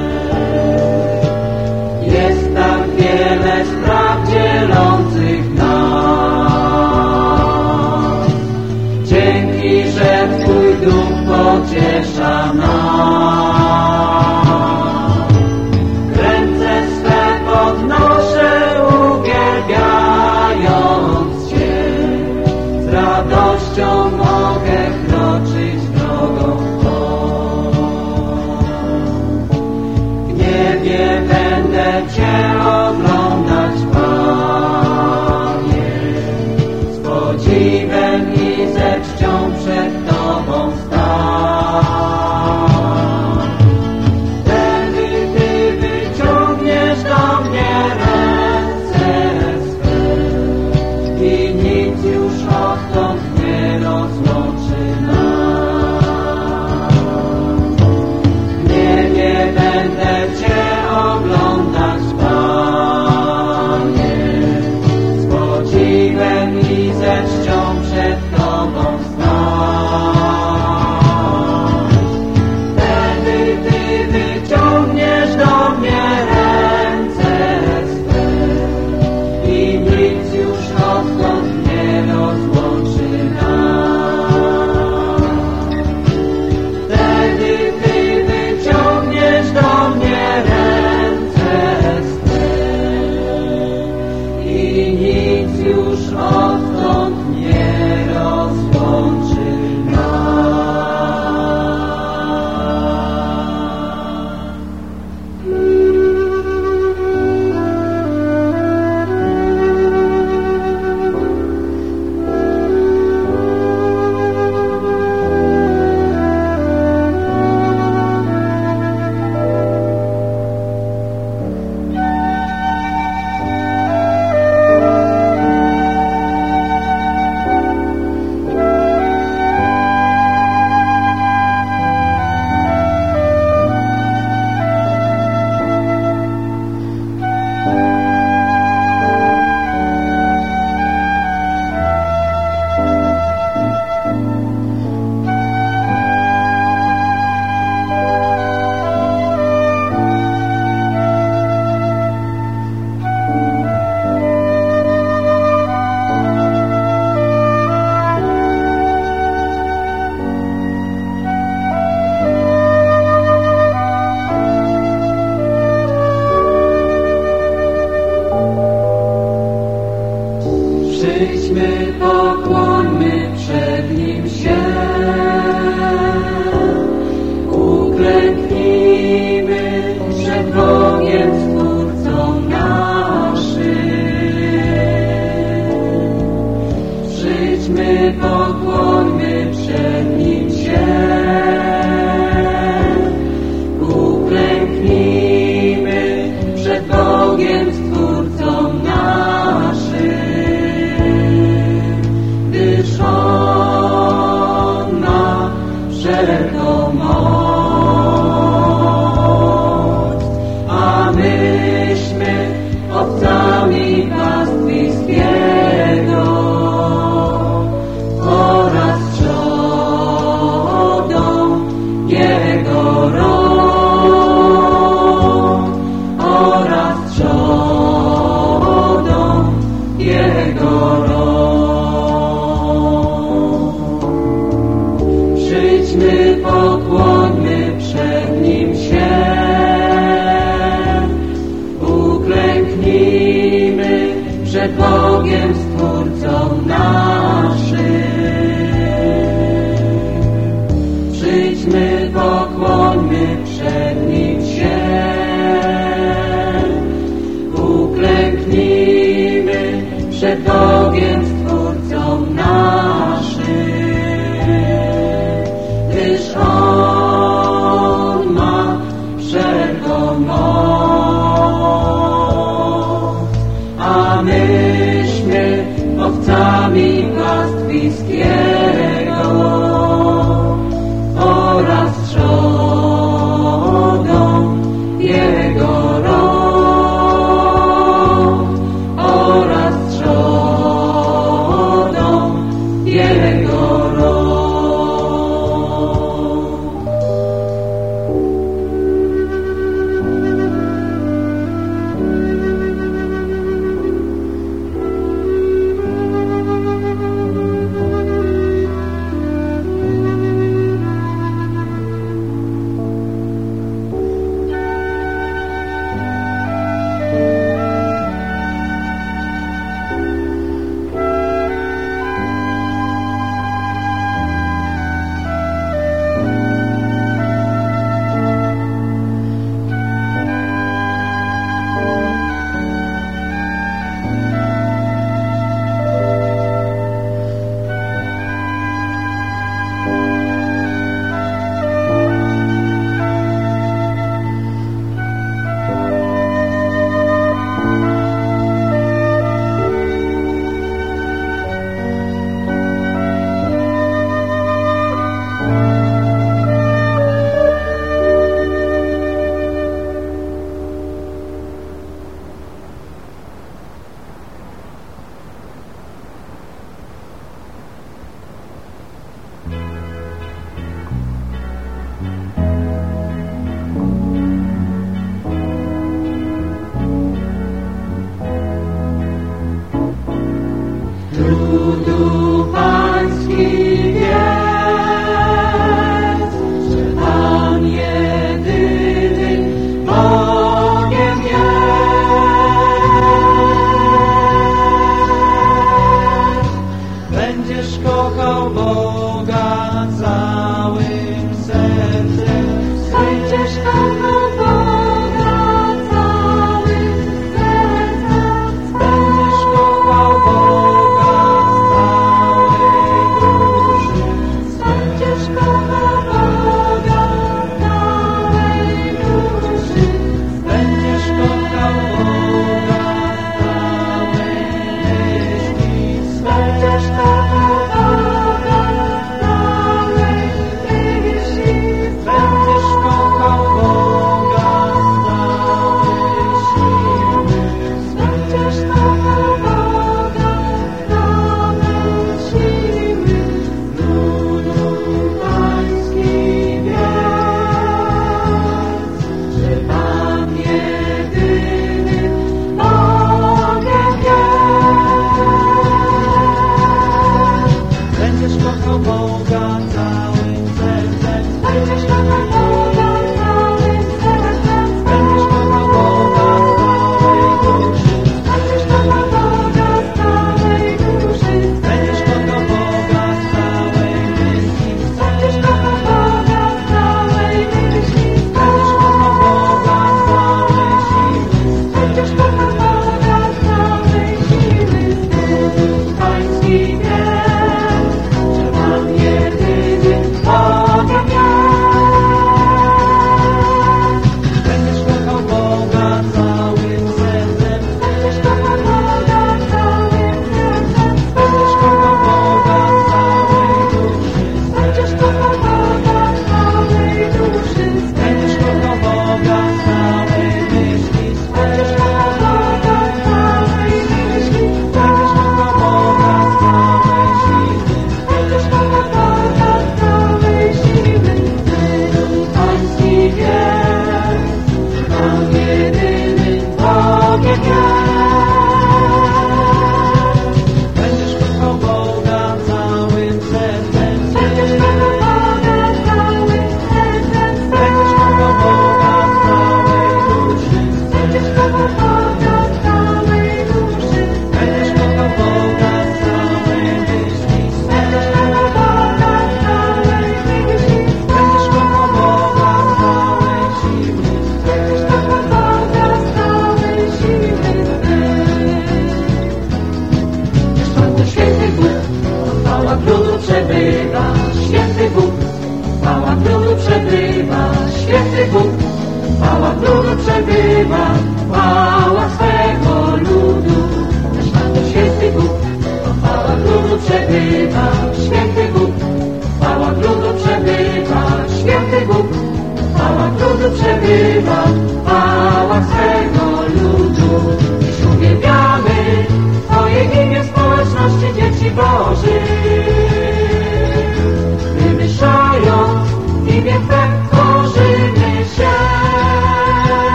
Jest tak wiele spraw dzielących nas. Dzięki, że Twój duch pociesza nas. Ręce swe podnoszę, uwielbiając Cię. Z radością mogę kroczyć drogą Twą. W niebie będę Cię oglądać, Panie. Z podziwem i ze czcią przed Tobą stać. Wtedy Ty wyciągniesz do mnie ręce swe i nic już odtąd nie rozłączy nas. W niebie będę Cię oglądać, Panie. Z podziwem i ze czcią przed Tobą stać. Wtedy Ty wyciągniesz do mnie ręce swe i nic już odtąd nie rozłączy nas. Wtedy Ty wyciągniesz do mnie ręce swe i nic już odtąd nie rozłączy nas. Przyjdźmy, pokłońmy przed Nim się, uklęknijmy przed Bogiem Stwórcą naszym. Przyjdźmy, pokłońmy przed Nim się, uklęknijmy przed Bogiem Stwórcą naszym. Gdyż On ma wszelką moc, a myśmy owcami pastwiskiego oraz trzodą Jego rąk, oraz trzodą Jego rąk. Przyjdźmy, pokłońmy przed Nim się, uklęknijmy przed Bogiem Stwórcą naszym. Przyjdźmy, pokłońmy przed Nim się, uklęknijmy przed Bogiem Stwórcą naszym. Gdyż On ma wszelką moc, a myśmy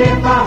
żyje Pan.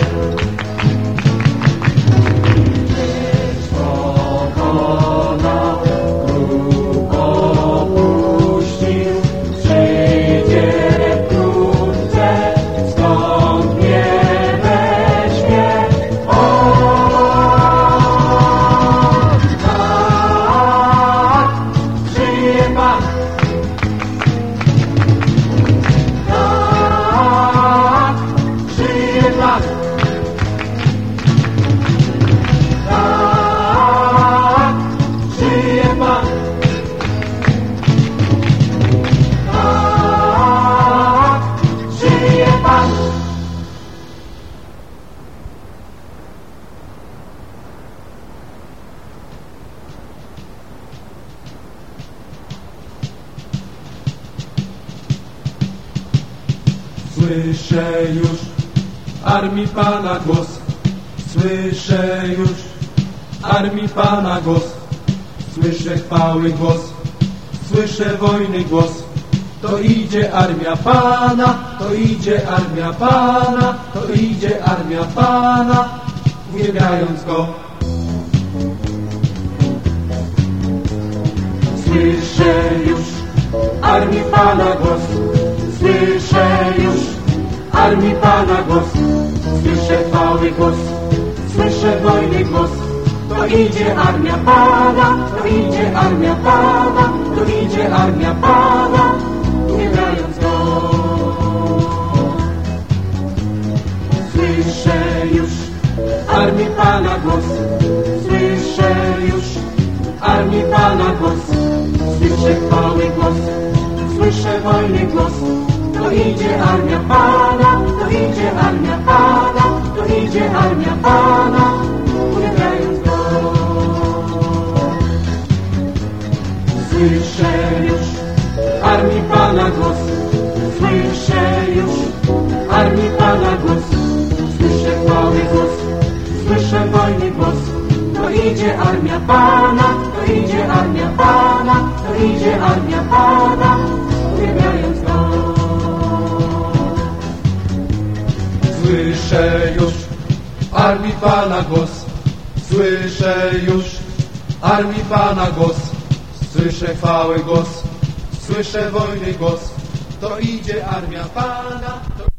Słyszę już armii Pana głos, słyszę już armii Pana głos, słyszę chwały głos, słyszę wojny głos. To idzie armia Pana, to idzie armia Pana, to idzie armia Pana, uwielbiając Go. Słyszę już armii Pana głos, słyszę już armii Pana głos, słyszę chwały głos, słyszę wojny głos. To idzie armia Pana, to idzie armia Pana, to idzie armia Pana, uwielbiając Go. Słyszę już armii Pana głos, słyszę już armii Pana głos, słyszę chwały głos, słyszę wojny głos. To idzie armia Pana, to idzie armia Pana, to idzie armia Pana, uwielbiając Go. Słyszę już armii Pana głos, słyszę już armii Pana głos, słyszę chwały głos, słyszę wojny głos. To idzie armia Pana, to idzie armia Pana, to idzie armia Pana, uwielbiając Go. Słyszę już armii Pana głos, słyszę już armii Pana głos, słyszę chwały głos, słyszę wojny głos. To idzie armia Pana.